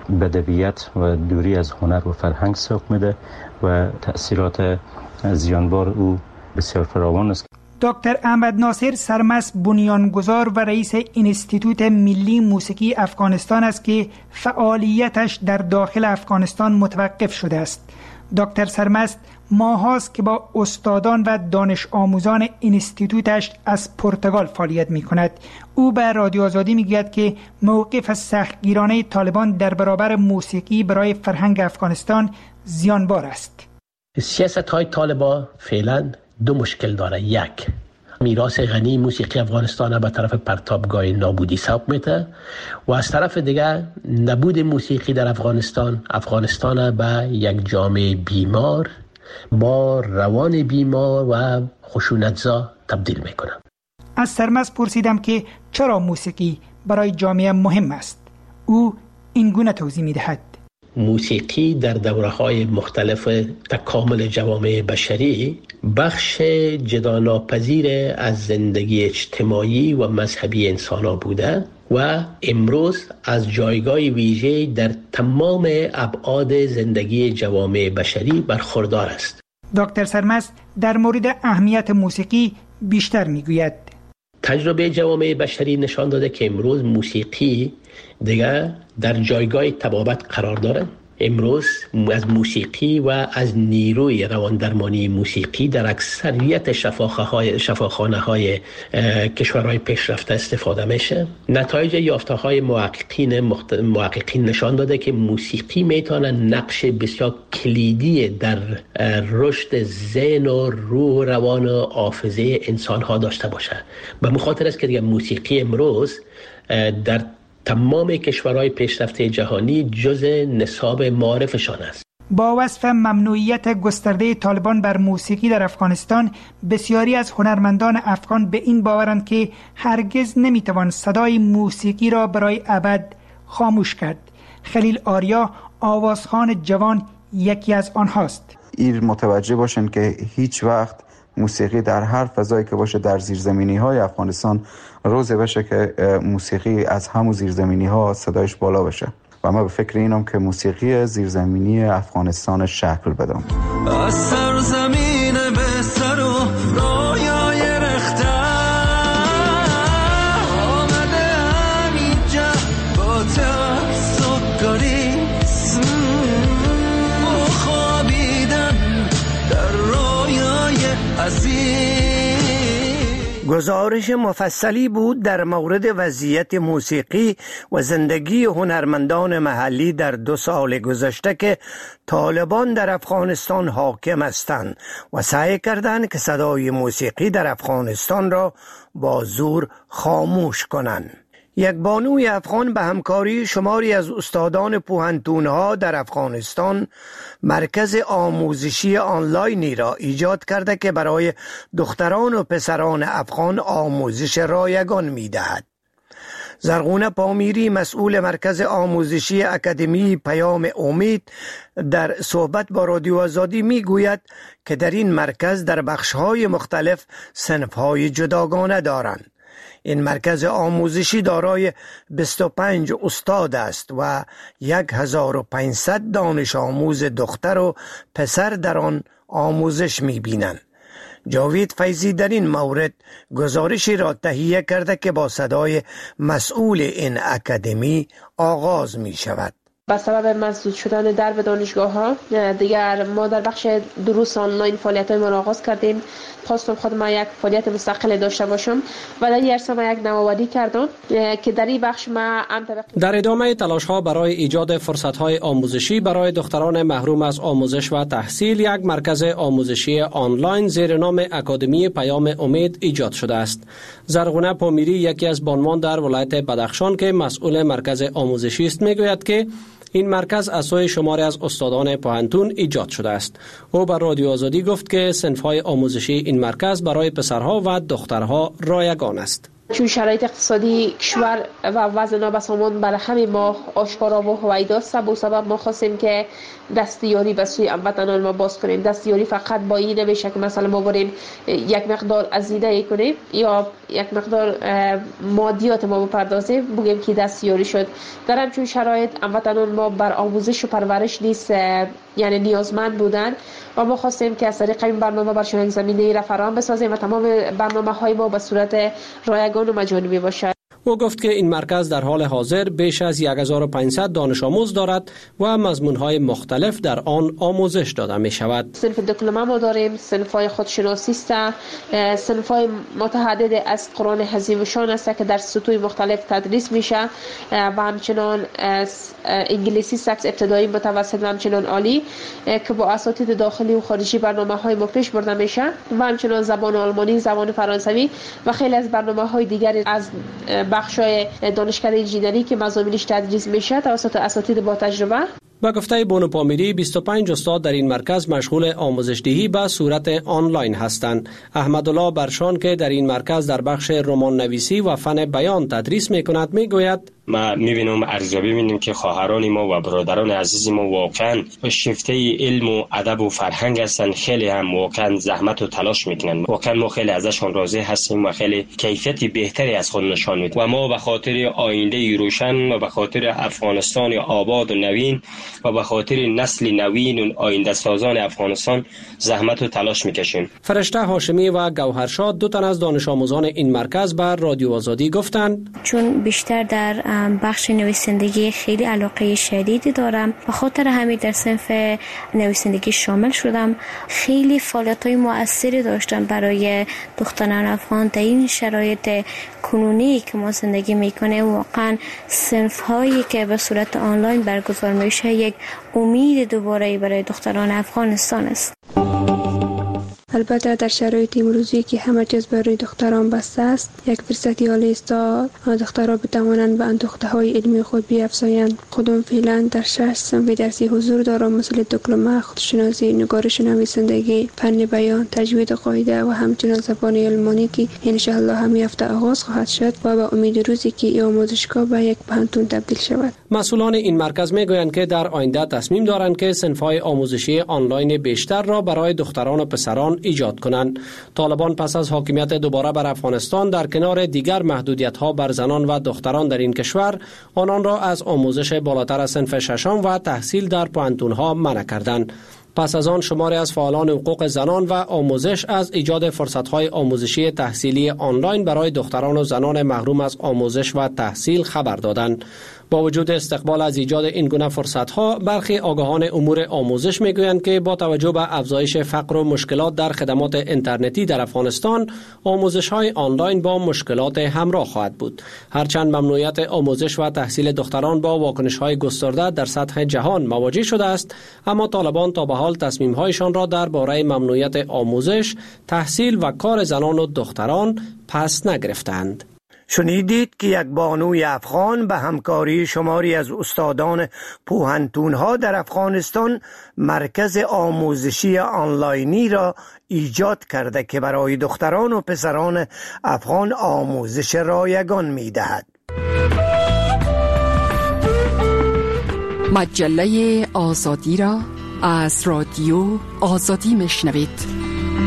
[SPEAKER 21] بدویت و دوری از هنر و فرهنگ سوق میده و تأثیرات زیانبار او بسیار فراوان است.
[SPEAKER 17] دکتر احمد ناصر سرمست بنیانگذار و رئیس انستیتوت ملی موسیقی افغانستان است که فعالیتش در داخل افغانستان متوقف شده است. دکتر سرمست ماهاست که با استادان و دانش آموزان انستیتوتش از پرتغال فعالیت می کند. او به رادیو آزادی می گوید که موقف سختگیرانه طالبان در برابر موسیقی برای فرهنگ افغانستان زیانبار است.
[SPEAKER 3] سیاست های طالبان فعلا دو مشکل داره. یک، میراث غنی موسیقی افغانستان به طرف پرتابگاه نابودی سوق میده و از طرف دیگر نبود موسیقی در افغانستان افغانستان به یک جامعه بیمار با روان بیمار و خشونتزا تبدیل میکنه.
[SPEAKER 17] از سرمست پرسیدم که چرا موسیقی برای جامعه مهم است. او این گونه توضیح میدهد:
[SPEAKER 3] موسیقی در دوره‌های مختلف تکامل جوامع بشری بخش جداناپذیر از زندگی اجتماعی و مذهبی انسان‌ها بوده و امروز از جایگاه ویژه در تمام ابعاد زندگی جوامع بشری برخوردار است.
[SPEAKER 17] دکتر سرمست در مورد اهمیت موسیقی بیشتر میگوید:
[SPEAKER 3] تجربه جوامع بشری نشان داده که امروز موسیقی دیگر در جایگاه طبابت قرار داره. امروز از موسیقی و از نیروی رواندرمانی موسیقی در اکثریت شفاخانه های کشورهای پیشرفته استفاده میشه. نتایج یافته های محققین مخت... محققین نشان داده که موسیقی میتونه نقش بسیار کلیدی در رشد ذهن و روح و روان و حافظه انسان ها داشته باشه. به مخاطر است که دیگه موسیقی امروز در تمام کشورهای پیشرفته جهانی جز نصاب معارفشان است.
[SPEAKER 17] با وصف ممنوعیت گسترده طالبان بر موسیقی در افغانستان، بسیاری از هنرمندان افغان به این باورند که هرگز نمیتوان صدای موسیقی را برای ابد خاموش کرد. خلیل آریا، آوازخوان جوان، یکی از آنهاست.
[SPEAKER 18] این متوجه باشن که هیچ وقت موسیقی در هر فضایی که باشه در زیرزمینی های افغانستان روزه بشه که موسیقی از همون زیرزمینی ها صدایش بالا بشه و ما به فکر اینم که موسیقی زیرزمینی افغانستان شکل بدم.
[SPEAKER 19] از سرزمین به سر و رایای رخته آمده همینجا با تأسکاری خوابیدن در رایای عزیز.
[SPEAKER 12] گزارش مفصلی بود در مورد وضعیت موسیقی و زندگی هنرمندان محلی در دو سال گذشته که طالبان در افغانستان حاکم هستند و سعی کردند که صدای موسیقی در افغانستان را با زور خاموش کنند. یک بانوی افغان به همکاری شماری از استادان پوهنتون‌ها در افغانستان مرکز آموزشی آنلاینی را ایجاد کرده که برای دختران و پسران افغان آموزش رایگان می‌دهد. زرغونه پامیری، مسئول مرکز آموزشی اکادمی پیام امید، در صحبت با رادیو آزادی میگوید که در این مرکز در بخش‌های مختلف صنف‌های جداگانه دارند. این مرکز آموزشی دارای بیست و پنج استاد است و هزار و پانصد دانش آموز دختر و پسر در آن آموزش می‌بینند. جاوید فیضی در این مورد گزارشی را تهیه کرده که با صدای مسئول این اکادمی آغاز می شود.
[SPEAKER 14] با سبب مسدود شدن درب دانشگاه ها دیگر ما در بخش دروس آنلاین فعالیت های ما را آغاز کردیم. خواستم خودم یک فعالیت مستقل داشته باشم و در این عرصه ما یک نوآوری کردم که در این بخش ما
[SPEAKER 22] در ادامه تلاش ها برای ایجاد فرصت های آموزشی برای دختران محروم از آموزش و تحصیل، یک مرکز آموزشی آنلاین زیر نام اکادمی پیام امید ایجاد شده است. زرغونه پامیری، یکی از بانوان در ولایت بدخشان که مسئول مرکز آموزشی است، میگوید که این مرکز از سوی شماری از استادان پوهنتون ایجاد شده است. او بر رادیو آزادی گفت که صنف‌های آموزشی این مرکز برای پسرها و دخترها رایگان است.
[SPEAKER 14] چون شرایط اقتصادی کشور و وضع نابسامان برای همین ما آشکارا و هویداست، به سبب ما خواستیم که دستیاری به سوی هموطنان ما باز کنیم. دستیاری فقط با این نمیشه که مثلا ما بریم یک مقدار ازیده کنیم یا یک مقدار مادیات ما بپردازیم بگیم که دستیاری شد. در همچون شرایط هموطنان ما بر آموزش و پرورش نیست یعنی نیازمند بودن و ما خواستیم که از طریق این برنامه برشان یک زمینه را فراهم بسازیم و تمام برنامه های ما به صورت رایگان و مجانی باشد.
[SPEAKER 22] او گفت که این مرکز در حال حاضر بیش از هزار و پانصد دانش آموز دارد و مضمون‌های مختلف در آن آموزش داده می شود.
[SPEAKER 14] صنف دیپلم ما داریم، صنف‌های خودشناسی است، صنف‌های متعدد از قرآن حکیم و شان است که در سطوح مختلف تدریس میشه و همچنان انگلیسی سکس ابتدایی، متوسط و همچنان عالی که با اساتید داخلی و خارجی برنامه‌های ما پیش برده میشه و همچنان زبان آلمانی، زبان فرانسوی و خیلی از برنامه‌های دیگری از بخشای دانشکده انجینری که مضامینش تدریس میشه توسط اساتید با تجربه.
[SPEAKER 22] با گفته بانو پامیری بیست و پنج استاد در این مرکز مشغول آموزش دهی به صورت آنلاین هستند. احمدالله برشان که در این مرکز در بخش رمان نویسی و فن بیان تدریس میکند میگوید
[SPEAKER 4] ما میبینم ارزیابی میبینیم که خواهران ما و برادران عزیز ما واقعا شیفته علم و ادب و فرهنگ هستند، خیلی هم واقعا زحمت و تلاش میکنن. واقعا ما خیلی ازشون راضی هستیم و خیلی کیفیت بهتری از خود نشان میدن و ما به خاطر آینده روشن و به خاطر افغانستان آباد و نوین و به خاطر نسل نوین و آینده سازان افغانستان زحمت و تلاش میکشیم.
[SPEAKER 22] فرشته هاشمی و گوهرشاد دو تن از دانش آموزان این مرکز بر رادیو آزادی گفتند
[SPEAKER 6] چون بیشتر در بخش نویسندگی خیلی علاقه شدیدی دارم و خاطر همین در صنف نویسندگی شامل شدم. خیلی فعالیت‌های مؤثری داشتم برای دختران افغان در این شرایط کنونی که ما زندگی میکنیم. واقعا صنف‌هایی که به صورت آنلاین برگزار میشه یک امید دوباره برای دختران افغانستان است.
[SPEAKER 23] البته در شرایط امروزی که همه چیز برای دختران بسته است، یک فرصتی عالی است تا دخترها بتوانند به اندوخته‌های علمی خود بیافزایند. خودم فعلا در شش صنف درسی حضور دارم، مثل دیپلم، خودشناسی، نگارش نویسندگی، فن بیان، تجوید قاعده و همچنین زبان آلمانی که ان شاء الله همین هفته آغاز خواهد شد و به امید روزی که این آموزشگاه به یک پانتون تبدیل شود.
[SPEAKER 22] مسئولان این مرکز میگویند که در آینده تصمیم دارند که صنف‌های آموزشی آنلاین بیشتر را برای دختران و پسران ایجاد کنند. طالبان پس از حاکمیت دوباره بر افغانستان در کنار دیگر محدودیت‌ها بر زنان و دختران در این کشور، آنان را از آموزش بالاتر از صنف ششم و تحصیل در پوانتون‌ها منع کردند. پس از آن شماری از فعالان حقوق زنان و آموزش از ایجاد فرصت‌های آموزشی تحصیلی آنلاین برای دختران و زنان محروم از آموزش و تحصیل خبر دادند. با وجود استقبال از ایجاد این گونه فرصت‌ها، برخی آگاهان امور آموزش می‌گویند که با توجه به افزایش فقر و مشکلات در خدمات اینترنتی در افغانستان، آموزش‌های آنلاین با مشکلات همراه خواهد بود. هرچند ممنوعیت آموزش و تحصیل دختران با واکنش‌های گسترده در سطح جهان مواجه شده است، اما طالبان تا به حال تصمیم‌هایشان را درباره ممنوعیت آموزش، تحصیل و کار زنان و دختران پس نگرفتند.
[SPEAKER 12] شنیدید که یک بانوی افغان به همکاری شماری از استادان پوهنتون‌ها در افغانستان مرکز آموزشی آنلاینی را ایجاد کرده که برای دختران و پسران افغان آموزش رایگان می‌دهد.
[SPEAKER 11] مجله آزادی را از رادیو آزادی میشنوید.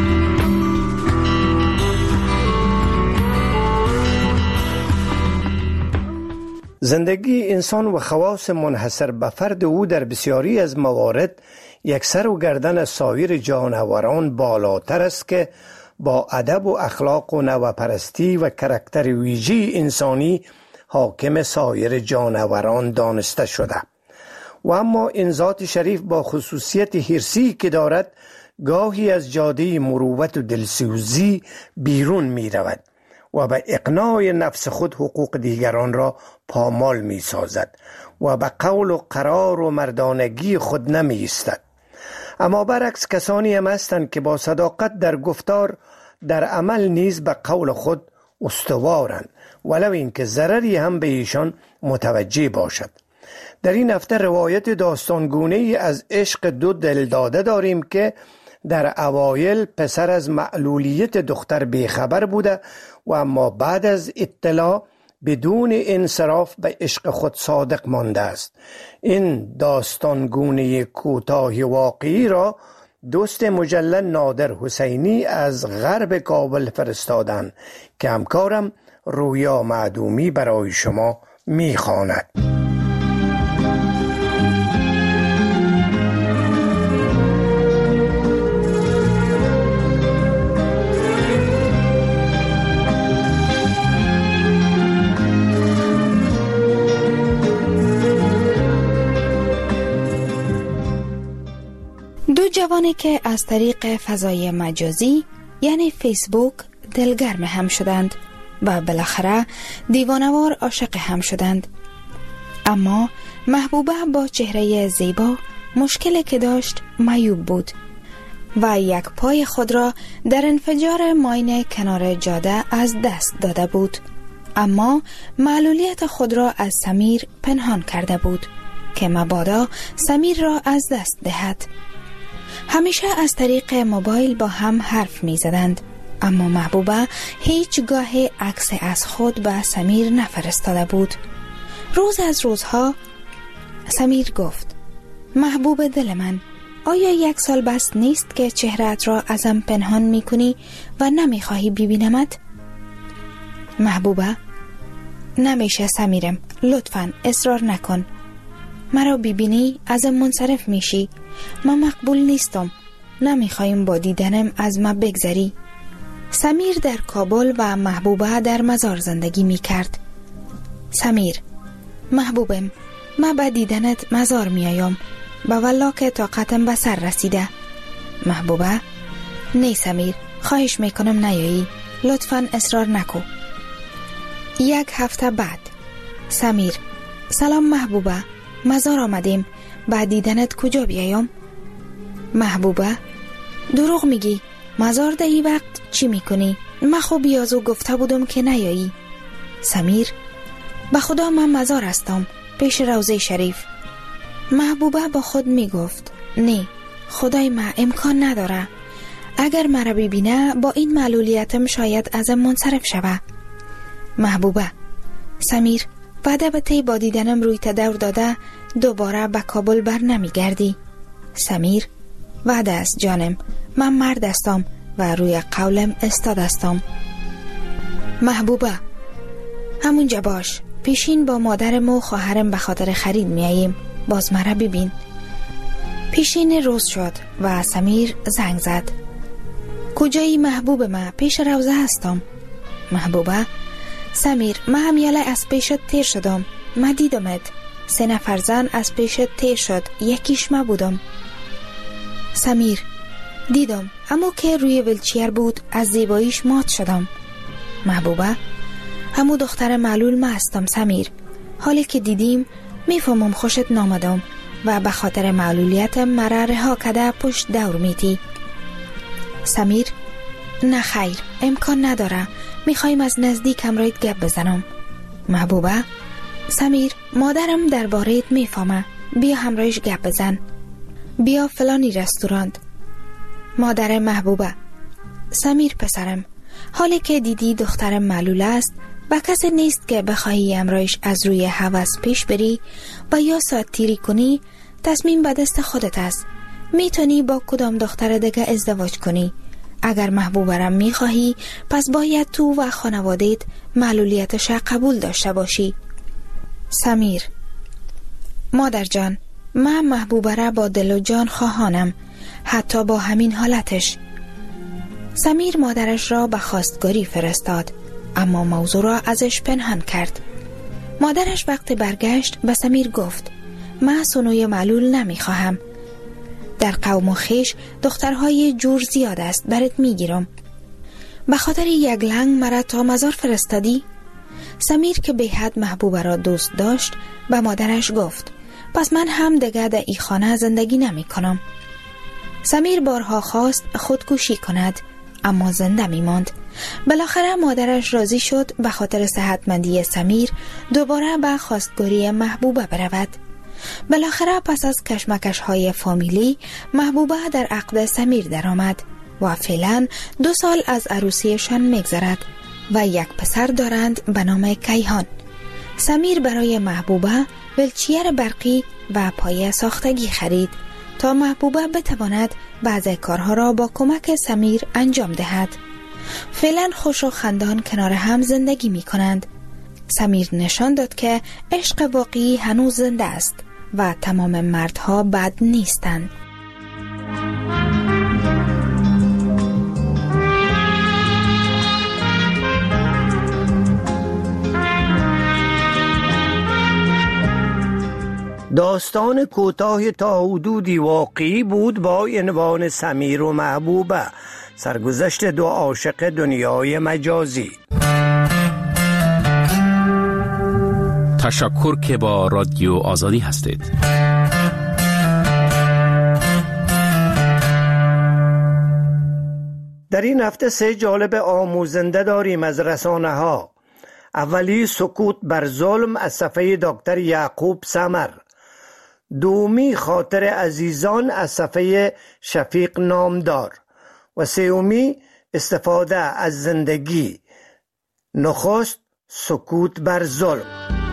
[SPEAKER 12] زندگی انسان و خواص منحصر به فرد او در بسیاری از موارد یک سر و گردن سایر جانوران بالاتر است که با ادب و اخلاق و نوپرستی و کاراکتر ویژه انسانی حاکم سایر جانوران دانسته شده. و اما این ذات شریف با خصوصیت حرصی که دارد گاهی از جاده مروت و دلسوزی بیرون می رود و به اقناع نفس خود حقوق دیگران را پامال می سازد و به قول و قرار و مردانگی خود نمی ایستد. اما برعکس کسانی هم هستند که با صداقت در گفتار، در عمل نیز به قول خود استوارند، ولو اینکه ضرری هم به ایشان متوجه باشد. در این هفته روایت داستانگونه ای از عشق دو دلداده داریم که در اوایل پسر از معلولیت دختر بیخبر بوده و اما بعد از اطلاع بدون انصراف به عشق خود صادق مانده است. این داستانگونه کوتاه واقعی را دوست مجله نادر حسینی از غرب کابل فرستادند که همکارم رویا معدومی برای شما میخواند.
[SPEAKER 15] دو جوانی که از طریق فضای مجازی یعنی فیسبوک دلگرم هم شدند و بالاخره دیوانوار عاشق هم شدند. اما محبوبه با چهره زیبا مشکلی که داشت معیوب بود و یک پای خود را در انفجار ماین کنار جاده از دست داده بود، اما معلولیت خود را از سمیر پنهان کرده بود که مبادا سمیر را از دست دهد. همیشه از طریق موبایل با هم حرف می زدند، اما محبوبه هیچگاه عکس از خود به سمیر نفرستاده بود. روز از روزها سمیر گفت: محبوب دل من، آیا یک سال بس نیست که چهرهت را ازم پنهان می کنی و نمی خواهی ببینمت؟ محبوبه: نمیشه سمیرم، لطفاً اصرار نکن. مرا ببینی ازم منصرف میشی. من مقبول نیستم، نمیخوایم با دیدنم از ما بگذری. سمیر در کابل و محبوبه در مزار زندگی میکرد. سمیر: محبوبم، من با دیدنت مزار میایم، با والله که طاقتم به سر رسیده. محبوبه: نه سمیر، خواهش میکنم نیایی، لطفاً اصرار نکو. یک هفته بعد سمیر: سلام محبوبه، مزار آمدیم، بعد دیدنت کجا بیایم؟ محبوبه: دروغ میگی، مزار ده ای وقت چی میکنی؟ من خوب بیازو گفته بودم که نیایی. سمیر: به خدا من مزار هستم، پیش روضه شریف. محبوبه با خود میگفت: نه، خدای من امکان نداره، اگر مرا ببینه با این معلولیتم شاید ازم منصرف شوه. محبوبه: سمیر، وعده به تی با دیدنم روی تدور داده دوباره به کابل بر نمی گردی؟ سمیر: وعده است جانم، من مرد هستم و روی قولم استاد هستم. محبوبه: همونجا باش، پیشین با مادرم و خواهرم به خاطر خرید میاییم، باز مرا ببین. پیشین روز شد و سمیر زنگ زد. کجایی محبوب من؟ پیش روزه هستم. محبوبه: سمیر، من همیاله از پیشت تیر شدم، من دیدمت، سه نفر زن از پیشت تیر شد، یکیش ما بودم. سمیر: دیدم، اما که روی ویلچیر بود از زیباییش مات شدم. محبوبه: همو دختر معلول ما هستم سمیر، حالی که دیدیم میفهمم خوشت نامدم و به خاطر معلولیتم مرا رها کده پشت دور میتی. سمیر: نه خیر، امکان نداره، میخوایم از نزدیک همراهت گپ بزنم. محبوبه: سمیر، مادرم درباره‌ات میفهمه، بیا همراهش گپ بزن، بیا فلانی رستوران. مادر محبوبه: سمیر پسرم، حالی که دیدی دخترم معلول است و کسی نیست که بخواهی همراهش از روی هوس پیش بری و یا ساعت تیری کنی، تصمیم به دست خودت است، میتونی با کدام دختر دیگه ازدواج کنی. اگر محبوبرم میخواهی پس باید تو و خانوادهت معلولیتش قبول داشته باشی. سمیر: مادر جان، من محبوبه را با دل و جان خواهانم، حتی با همین حالتش. سمیر مادرش را به خواستگاری فرستاد، اما موضوع را ازش پنهان کرد. مادرش وقت برگشت به سمیر گفت: من سنوی معلول نمیخواهم، در قوم و خیش دخترهای جور زیاد است، برات میگیرم. به خاطر یک لنگ مرا تا مزار فرستادی؟ سمیر که به حد محبوبه را دوست داشت به مادرش گفت: پس من هم دیگه در ای خانه زندگی نمی کنم. سمیر بارها خواست خودکشی کند، اما زنده می ماند. بالاخره مادرش راضی شد به خاطر صحتمندی سمیر دوباره به خواستگاری محبوبه برود. بالاخره پس از کشمکش های فامیلی محبوبه در عقد سمیر درآمد و فعلا دو سال از عروسیشان میگذرد و یک پسر دارند به نام کیهان. سمیر برای محبوبه ویلچیر برقی و پایه ساختگی خرید تا محبوبه بتواند بعضی کارها را با کمک سمیر انجام دهد. فعلا خوش و خندان کنار هم زندگی می کنند. سمیر نشان داد که عشق واقعی هنوز زنده است و تمام مردها بد نیستند.
[SPEAKER 12] داستان کوتاه تا حدودی واقعی بود با عنوان سمیر و محبوبه، سرگذشت دو عاشق دنیای مجازی.
[SPEAKER 5] تشکر که با رادیو آزادی هستید.
[SPEAKER 12] در این هفته سه جالب آموزنده داریم از رسانه ها. اولی سکوت بر ظلم از صفحه دکتر یعقوب سمر. دومی خاطر عزیزان از صفحه شفیق نامدار. و سومی استفاده از زندگی. نخست سکوت بر ظلم.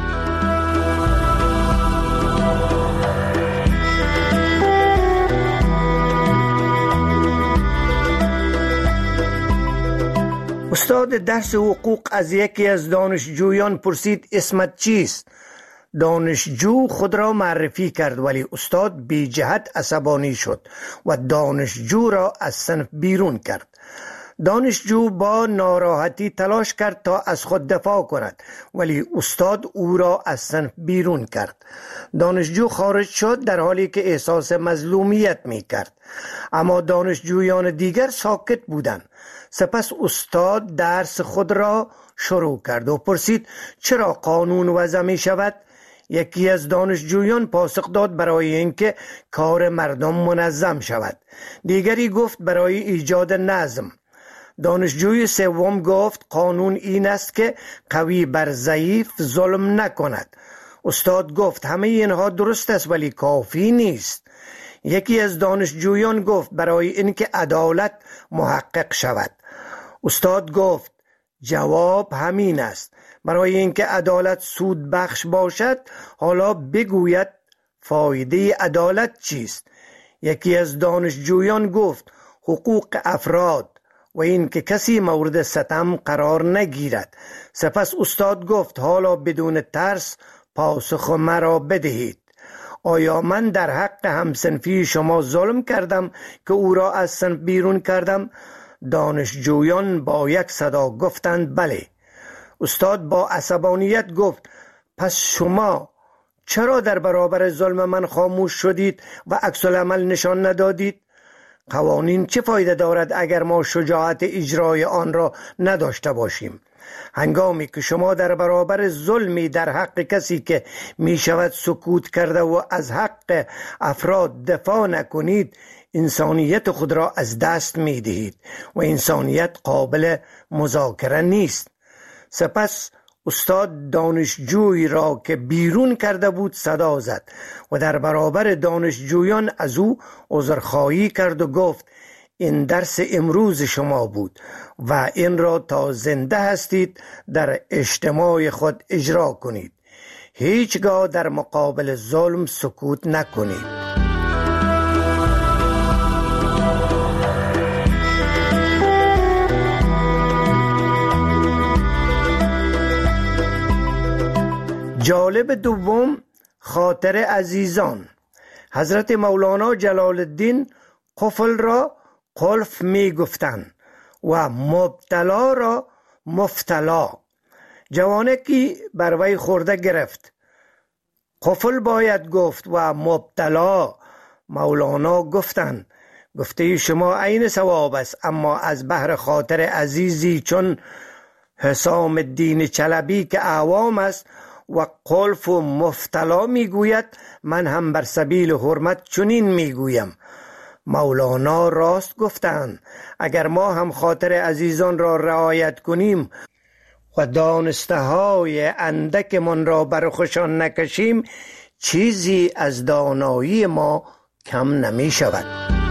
[SPEAKER 12] استاد درس حقوق از یکی از دانشجویان پرسید اسمت چیست؟ دانشجو خود را معرفی کرد ولی استاد بی جهت عصبانی شد و دانشجو را از صنف بیرون کرد. دانشجو با ناراحتی تلاش کرد تا از خود دفاع کند ولی استاد او را از صنف بیرون کرد. دانشجو خارج شد در حالی که احساس مظلومیت می کرد، اما دانشجویان دیگر ساکت بودند. سپس استاد درس خود را شروع کرد و پرسید چرا قانون وضع می شود؟ یکی از دانشجویان پاسخ داد برای اینکه کار مردم منظم شود. دیگری گفت برای ایجاد نظم. دانشجوی سوم گفت قانون این است که قوی بر ضعیف ظلم نکند. استاد گفت همه اینها درست است ولی کافی نیست. یکی از دانشجویان گفت برای اینکه عدالت محقق شود. استاد گفت جواب همین است. برای اینکه عدالت سود بخش باشد حالا بگوید فایده عدالت چیست. یکی از دانشجویان گفت حقوق افراد و این که کسی مورد ستم قرار نگیرد. سپس استاد گفت حالا بدون ترس پاسخ مرا بدهید. آیا من در حق همسنفی شما ظلم کردم که او را از صنف بیرون کردم؟ دانشجویان با یک صدا گفتند بله. استاد با عصبانیت گفت پس شما چرا در برابر ظلم من خاموش شدید و عکس العمل نشان ندادید؟ قوانین چه فایده دارد اگر ما شجاعت اجرای آن را نداشته باشیم؟ هنگامی که شما در برابر ظلمی در حق کسی که می شود سکوت کرده و از حق افراد دفاع نکنید، انسانیت خود را از دست می دهید و انسانیت قابل مذاکره نیست. سپس استاد دانشجوی را که بیرون کرده بود صدا زد و در برابر دانشجویان از او عذرخواهی کرد و گفت این درس امروز شما بود و این را تا زنده هستید در اجتماع خود اجرا کنید. هیچگاه در مقابل ظلم سکوت نکنید. جالب دوم خاطر عزیزان. حضرت مولانا جلال الدین قفل را قلف می گفتند و مبتلا را مفتلا. جوانکی بر وی خورده گرفت. قفل باید گفت و مبتلا. مولانا گفتند گفته شما عین ثواب است، اما از بحر خاطر عزیزی چون حسام الدین چلبی که اعوام است و قلف و مفتلا میگوید، من هم بر سبیل حرمت چنین میگویم. مولانا راست گفتند. اگر ما هم خاطر عزیزان را رعایت کنیم و دانسته های اندک من را بر خوشان نکشیم، چیزی از دانایی ما کم نمی شود.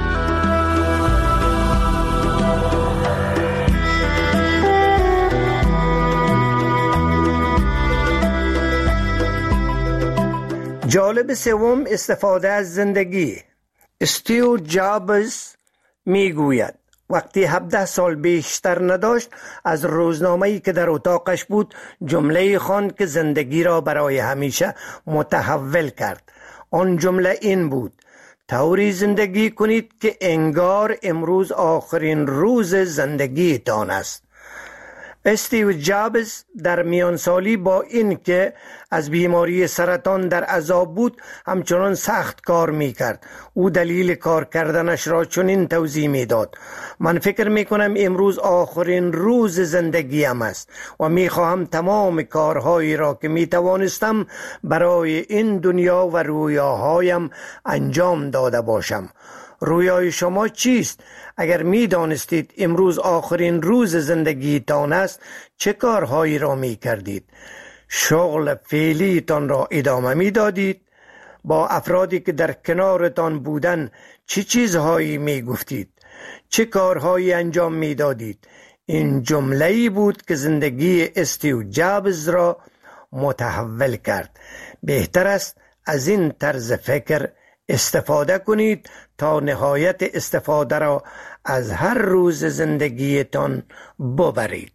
[SPEAKER 12] جالب سوم، استفاده از زندگی. استیو جابز می گوید وقتی هفده سال بیشتر نداشت از روزنامه‌ای که در اتاقش بود جمله خواند که زندگی را برای همیشه متحول کرد. آن جمله این بود: طوری زندگی کنید که انگار امروز آخرین روز زندگی تان است. استیو جابز در میان سالی با این که از بیماری سرطان در عذاب بود همچنان سخت کار می کرد. او دلیل کار کردنش را چنین توضیح می داد: من فکر می کنم امروز آخرین روز زندگیم است و می خواهم تمام کارهایی را که می توانستم برای این دنیا و رویاهایم انجام داده باشم. رویای شما چیست؟ اگر می دانستید امروز آخرین روز زندگی تان است چه کارهایی را می کردید؟ شغل فعلی تان را ادامه می دادید؟ با افرادی که در کنارتان بودن چه چیزهایی می گفتید؟ چه کارهایی انجام می دادید؟ این جمله‌ای بود که زندگی استیو جابز را متحول کرد. بهتر است از این طرز فکر استفاده کنید تا نهایت استفاده را از هر روز زندگیتان ببرید.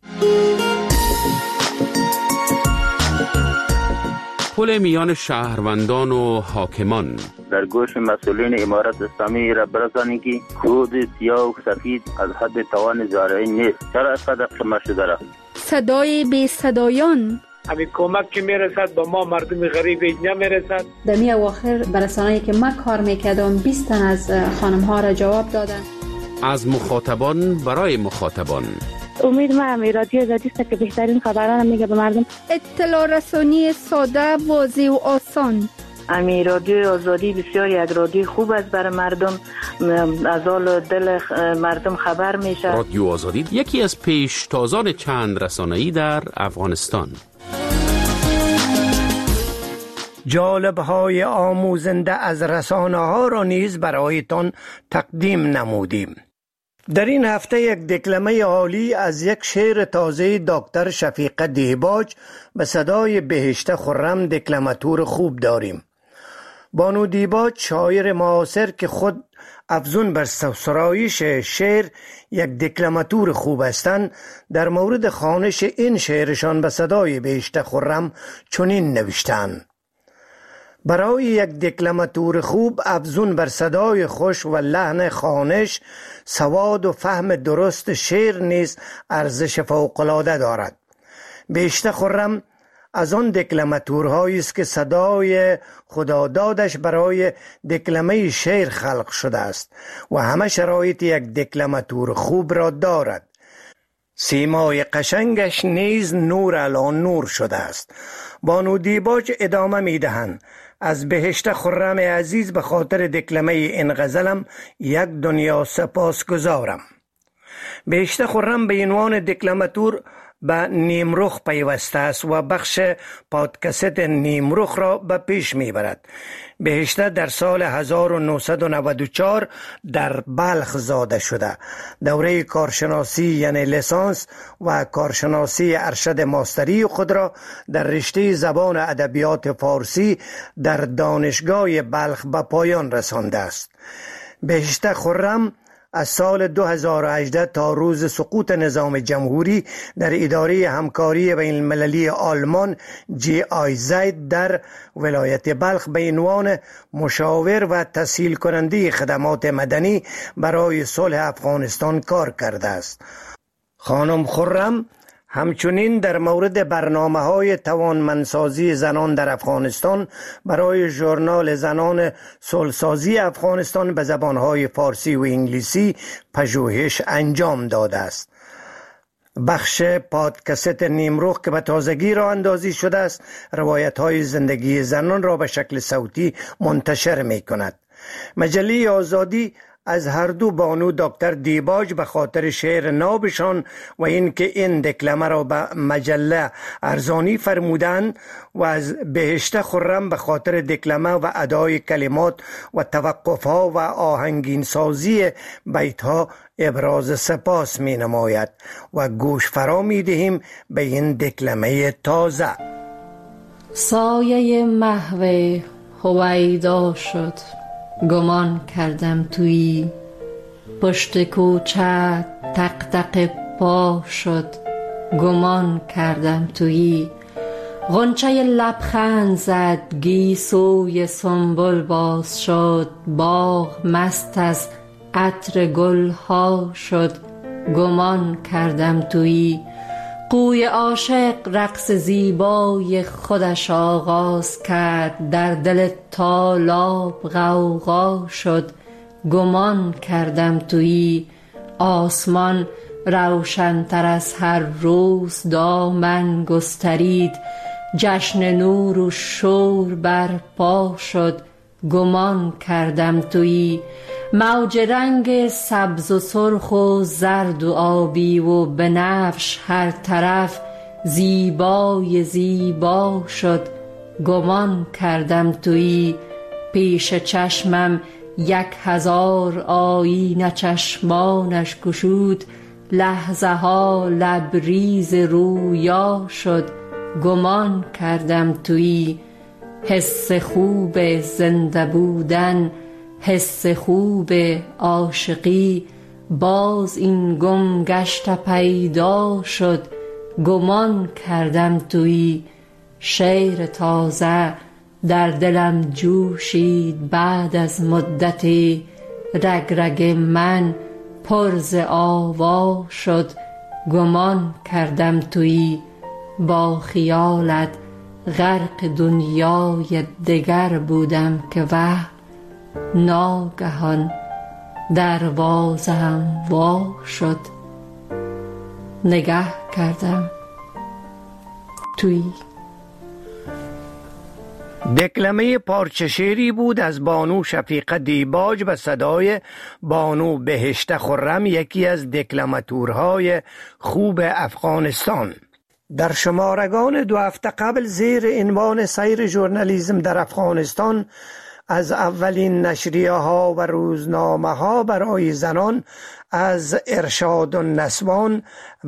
[SPEAKER 5] پل میان شهروندان و حاکمان.
[SPEAKER 7] در گوش مسئولین امارت اسلامی را برسانی که خود سیاه و سفید از حد توان زارعین نیست. چرا اینقدر قمه شده را؟
[SPEAKER 1] صدای بی صدایان.
[SPEAKER 8] همین کمک که میرسد با ما مردم غریب اینجا میرسد.
[SPEAKER 2] در می اواخر برسانه‌ای که من کار میکردم بیست تن از خانم ها را جواب دادن.
[SPEAKER 5] از مخاطبان برای مخاطبان.
[SPEAKER 9] امید ما امی رادیو آزادی است که بهترین خبران میگه به مردم.
[SPEAKER 1] اطلاع رسانی ساده، واضح و آسان.
[SPEAKER 9] امی رادیو آزادی بسیار یک رادیو خوب است برای مردم، از حال دل مردم خبر میشه.
[SPEAKER 5] رادیو آزادی یکی از پیشتازان چند رسانه‌ای در افغانستان.
[SPEAKER 12] جالب‌های آموزنده از رسانه ها را نیز برایتان تقدیم نمودیم. در این هفته یک دکلمه عالی از یک شعر تازه دکتر شفیقه دیباج به صدای بهشته خرم دکلماتور خوب داریم. بانو دیباج شاعر معاصر که خود افزون بر سرایش شعر یک دکلماتور خوب هستند، در مورد خوانش این شعرشان به صدای بهشته خرم چنین نوشتند: برای یک دکلماتور خوب افزون بر صدای خوش و لحن خوانش، سواد و فهم درست شعر نیز ارزش فوق‌العاده دارد. بهشته خرم از آن دکلماتورهایی است که صدای خدادادش برای دکلمه شعر خلق شده است و همه شرایط یک دکلماتور خوب را دارد. سیمای قشنگش نیز نور علی نور شده است. بانو دیباج ادامه میدهند: از بهشته خرم عزیز به خاطر دکلمه این غزلم یک دنیا سپاس گزارم. بهشته خرم به عنوان دکلماتور به نیمرخ پیوسته است و بخش پادکست نیمرخ را به پیش میبرد. بهشته در سال هزار و نهصد و نود و چهار در بلخ زاده شده. دوره کارشناسی یعنی لیسانس و کارشناسی ارشد ماستری خود را در رشته زبان ادبیات فارسی در دانشگاه بلخ به پایان رسانده است. بهشته خرم از سال دو هزار و هجده تا روز سقوط نظام جمهوری در اداره همکاری بین المللی آلمان جی آی زد در ولایت بلخ به عنوان مشاور و تسهیل کننده خدمات مدنی برای صلح افغانستان کار کرده است. خانم خرم همچنین در مورد برنامه‌های توانمندسازی زنان در افغانستان برای ژورنال زنان صلح‌سازی افغانستان به زبان‌های فارسی و انگلیسی پژوهش انجام داده است. بخش پادکست نیمرخ که به تازگی راه اندازی شده است، روایت‌های زندگی زنان را به شکل صوتی منتشر می‌کند. مجله آزادی از هر دو بانو دکتر دیباج به خاطر شعر نابشان و اینکه این دکلمه را به مجله ارزانی فرمودند و از بهشت خرم به خاطر دکلمه و ادای کلمات و توقفها و آهنگین سازی بیتها ابراز سپاس می نماید و گوش فرا می دهیم به این دکلمه تازه.
[SPEAKER 10] سایه محو هویدا شد، گمان کردم تویی. پشت کوچه تق تق پا شد، گمان کردم تویی. غنچه لبخند زد، گیسوی سنبل باز شد. باغ مست از عطر گل ها شد، گمان کردم تویی. قوی عاشق رقص زیبای خودش آغاز کرد. در دل تالاب غوغا شد، گمان کردم تویی. آسمان روشن‌تر از هر روز دامن گسترید. جشن نور و شور برپا شد، گمان کردم تویی. موج رنگ سبز و سرخ و زرد و آبی و بنفش هر طرف زیبای زیبا شد، گمان کردم تویی. پیش چشمم یک هزار آیینه چشمانش گشود. لحظه ها لبریز رویا شد، گمان کردم تویی. حس خوب زنده بودن، حس خوب عاشقی، باز این گم گشته پیدا شد، گمان کردم تویی. شعر تازه در دلم جوشید بعد از مدتی. رگ رگ من پر ز آوا شد، گمان کردم تویی. با خیالت غرق دنیای دگر بودم که وهم ناگهان دروازه‌ام وا شد، نگه کردم تویی.
[SPEAKER 12] دکلمه پارچه شعری بود از بانو شفیقه دیباج به صدای بانو بهشت خرم، یکی از دکلماتورهای خوب افغانستان. در شمارگان دو هفته قبل زیر عنوان سیر ژورنالیسم در افغانستان از اولین نشریه ها و روزنامه ها برای زنان از ارشاد النسوان،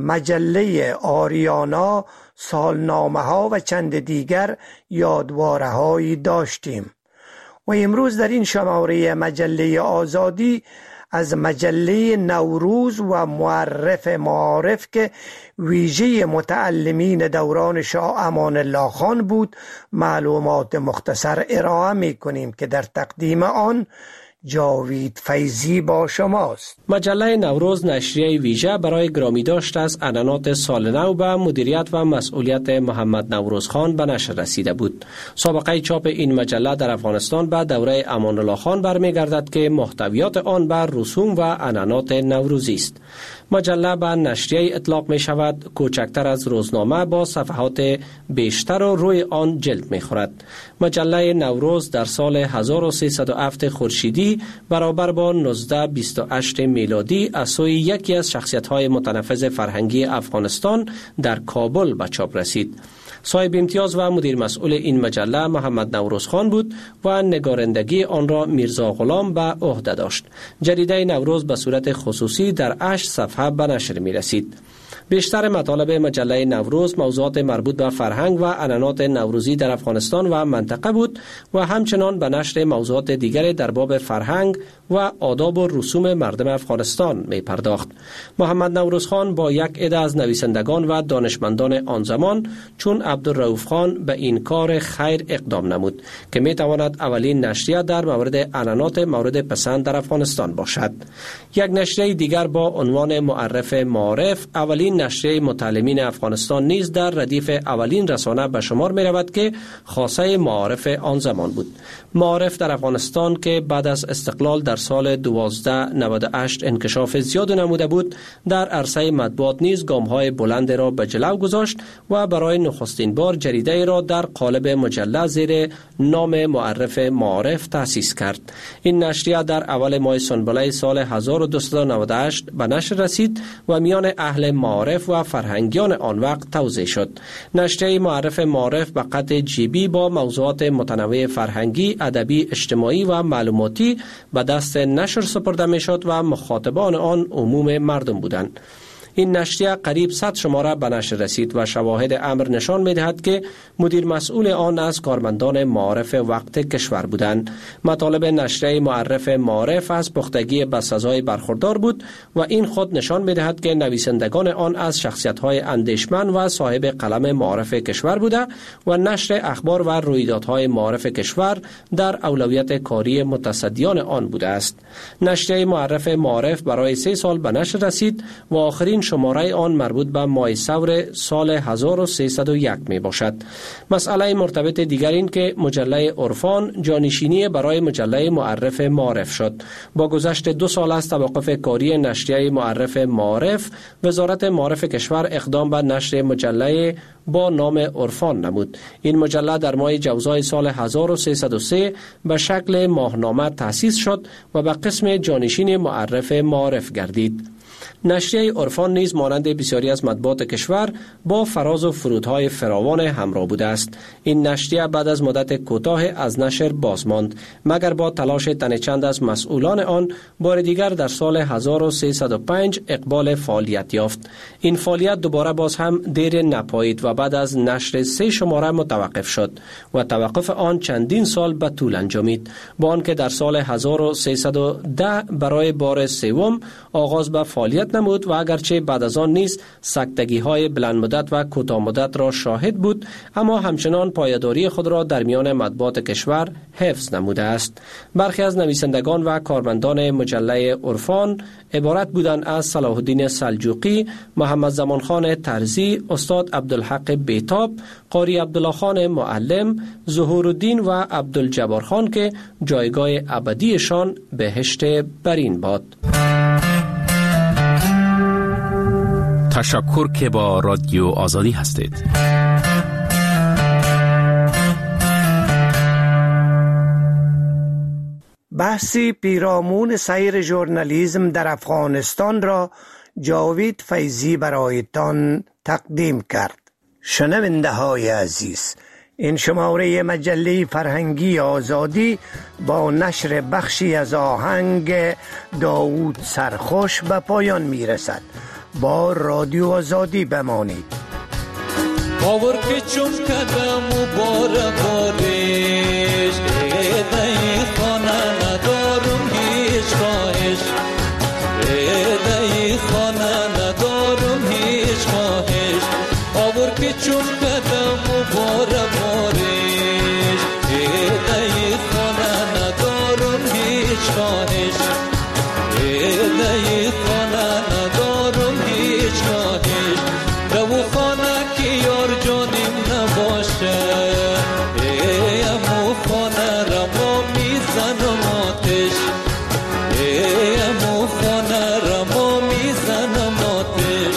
[SPEAKER 12] مجله آریانا، سالنامه ها و چند دیگر یادواره هایی داشتیم و امروز در این شماره مجله آزادی از مجله نوروز و معرف معارف که ویژه متعلمین دوران شاه امان الله خان بود معلومات مختصر ارائه می کنیم که در تقدیم آن جاوید فیضی با شماست.
[SPEAKER 22] مجله نوروز نشریه ویژه برای گرامی داشت از اعلانات سال نو به مدیریت و مسئولیت محمد نوروز خان به نشر رسیده بود. سابقه چاپ این مجله در افغانستان به دوره امان الله خان برمیگردد که محتویات آن بر رسوم و اعلانات نوروزی است. مجله به نشریه اطلاق می شود کوچکتر از روزنامه با صفحات بیشتر و روی آن جلد می خورد. مجله نوروز در سال هزار و سیصد و هفت خورشیدی برابر با نوزده بیست و هشت میلادی از سوی یکی از شخصیت‌های متنفذ فرهنگی افغانستان در کابل به چاپ رسید. صاحب امتیاز و مدیر مسئول این مجله محمد نوروز خان بود و نگارندگی آن را میرزا غلام به عهده داشت. جریده نوروز به صورت خصوصی در هشت صفحه به نشر می رسید. بیشتر مطالب مجله نوروز موضوعات مربوط به فرهنگ و اعلانات نوروزی در افغانستان و منطقه بود و همچنان به نشر موضوعات دیگر در باب فرهنگ و آداب و رسوم مردم افغانستان می پرداخت. محمد نوروز خان با یک عده از نویسندگان و دانشمندان آن زمان چون عبدالرؤوف خان به این کار خیر اقدام نمود که می تواند اولین نشریه در مورد اعلانات مورد پسند در افغانستان باشد. یک نشریه دیگر با عنوان معرف معارف اولین این نشریه متعلمین افغانستان نیز در ردیف اولین رسانه به شمار می رود که خاصه معارف آن زمان بود. معارف در افغانستان که بعد از استقلال در سال دوازده نود و هشت انکشاف زیاد نموده بود، در عرصه مطبوعات نیز گام‌های بلند را به جلو گذاشت و برای نخستین بار جریده را در قالب مجله زیر نام معرف معارف تأسیس کرد. این نشریه در اول ماه سنبله سال هزار و دویست و نود و هشت به نشر رسید و میان اهل معارف و فرهنگیان آن وقت توزیع شد. نشریه معرف معارف به قطع جیبی با موضوعات متنوع فرهنگی، ادبی، اجتماعی و معلوماتی به دست نشر سپرده میشد و مخاطبان آن عموم مردم بودند. این نشریه قریب صد شماره به نشر رسید و شواهد امر نشان می‌دهد که مدیر مسئول آن از کارمندان معارف وقت کشور بودند. مطالب نشریه معرف معارف از پختگی به سزای برخوردار بود و این خود نشان می‌دهد که نویسندگان آن از شخصیت‌های اندیشمند و صاحب قلم معارف کشور بوده و نشر اخبار و رویدادهای معارف کشور در اولویت کاری متصدیان آن بوده است. نشریه معرف معارف برای سه سال به نشر رسید و آخرین شماره آن مربوط به ماه ثور سال هزار و سیصد و یک می باشد. مسئله مرتبط دیگر این که مجله عرفان جانشینی برای مجله معرف معارف شد. با گذشت دو سال از توقف کاری نشریه معرف معارف، وزارت معارف کشور اقدام به نشر مجله با نام عرفان نمود. این مجله در ماه جوزای سال هزار و سیصد و سه به شکل ماهنامه تأسیس شد و به قسم جانشین معرف معارف گردید. نشریه عرفان نیز مانند بسیاری از مطبوعات کشور با فراز و فرودهای فراوان همراه بوده است. این نشریه بعد از مدت کوتاه از نشر باز ماند، مگر با تلاش تن چند از مسئولان آن بار دیگر در سال هزار و سیصد و پنج اقبال فعالیت یافت. این فعالیت دوباره باز هم دیر نپایید و بعد از نشر سه شماره متوقف شد و توقف آن چندین سال به طول انجامید، با آنکه در سال هزار و سیصد و ده برای بار سوم آغاز به فعالیت نمود و اگرچه بعد از آن نیز سکتگی های بلند مدت و کوتاه مدت را شاهد بود، اما همچنان پایداری خود را در میان مطبوعات کشور حفظ نموده است. برخی از نویسندگان و کارمندان مجله عرفان عبارت بودند از صلاح الدین سلجوقی، محمد زمان خان ترزی، استاد عبدالحق بیتاب، قاری عبدالله خان معلم، ظهور الدین و عبدالجبار خان که جایگاه ابدیشان بهشت برین باد.
[SPEAKER 5] تشکر که با رادیو آزادی هستید.
[SPEAKER 12] بحثی پیرامون سیر ژورنالیسم در افغانستان را جاوید فیضی برایتان تقدیم کرد. شنونده های عزیز، این شماره مجله فرهنگی آزادی با نشر بخشی از آهنگ داوود سرخوش به پایان می رسد. با رادیو آزادی بمانید.
[SPEAKER 19] باور که چون کدم و بار بارش ایده خانه ندارم هیچ خواهش، ایده خانه ندارم هیچ خواهش. باور که چون کدم و بار بارش ایده خانه ندارم هیچ خواهش، ایده خانه ندارم هیچ خواهش. دو خانه که یار جانیم نباشه، ایمو خانه را ما میزنم آتش، ایمو خانه را ما میزنم آتش،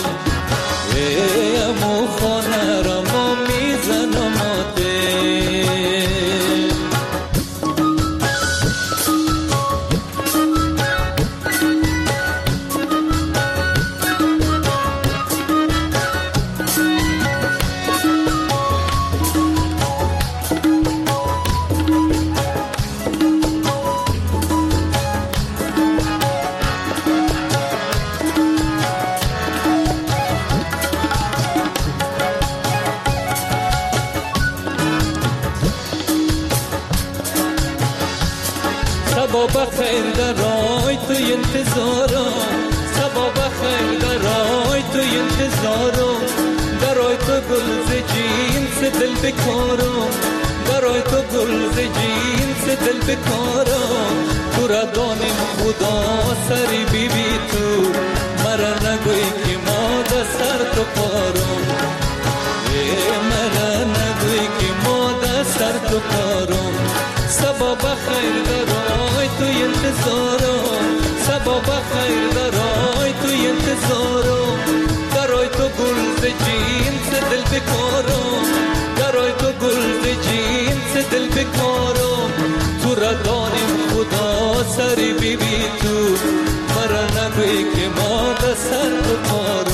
[SPEAKER 19] ایمو خانه را ما میزنم آتش. سبا بخیر درای تو انتظارم، سبا بخیر درای تو انتظارم. درای تو گلز جینس دل بکارم، درای تو گلز جینس دل بکارم. تو را دانیم خدا سری بی بی تو، مرا نگوی که ما دستر سبا بخیر درای تو انتظارم سبا بخیر درای تو انتظارم درای تو گل ز جنس دل بکارم درای تو گل ز جنس دل بکارم تو را داریم خدا سری بی بی تو مرا نگوی که ما در سر بکارم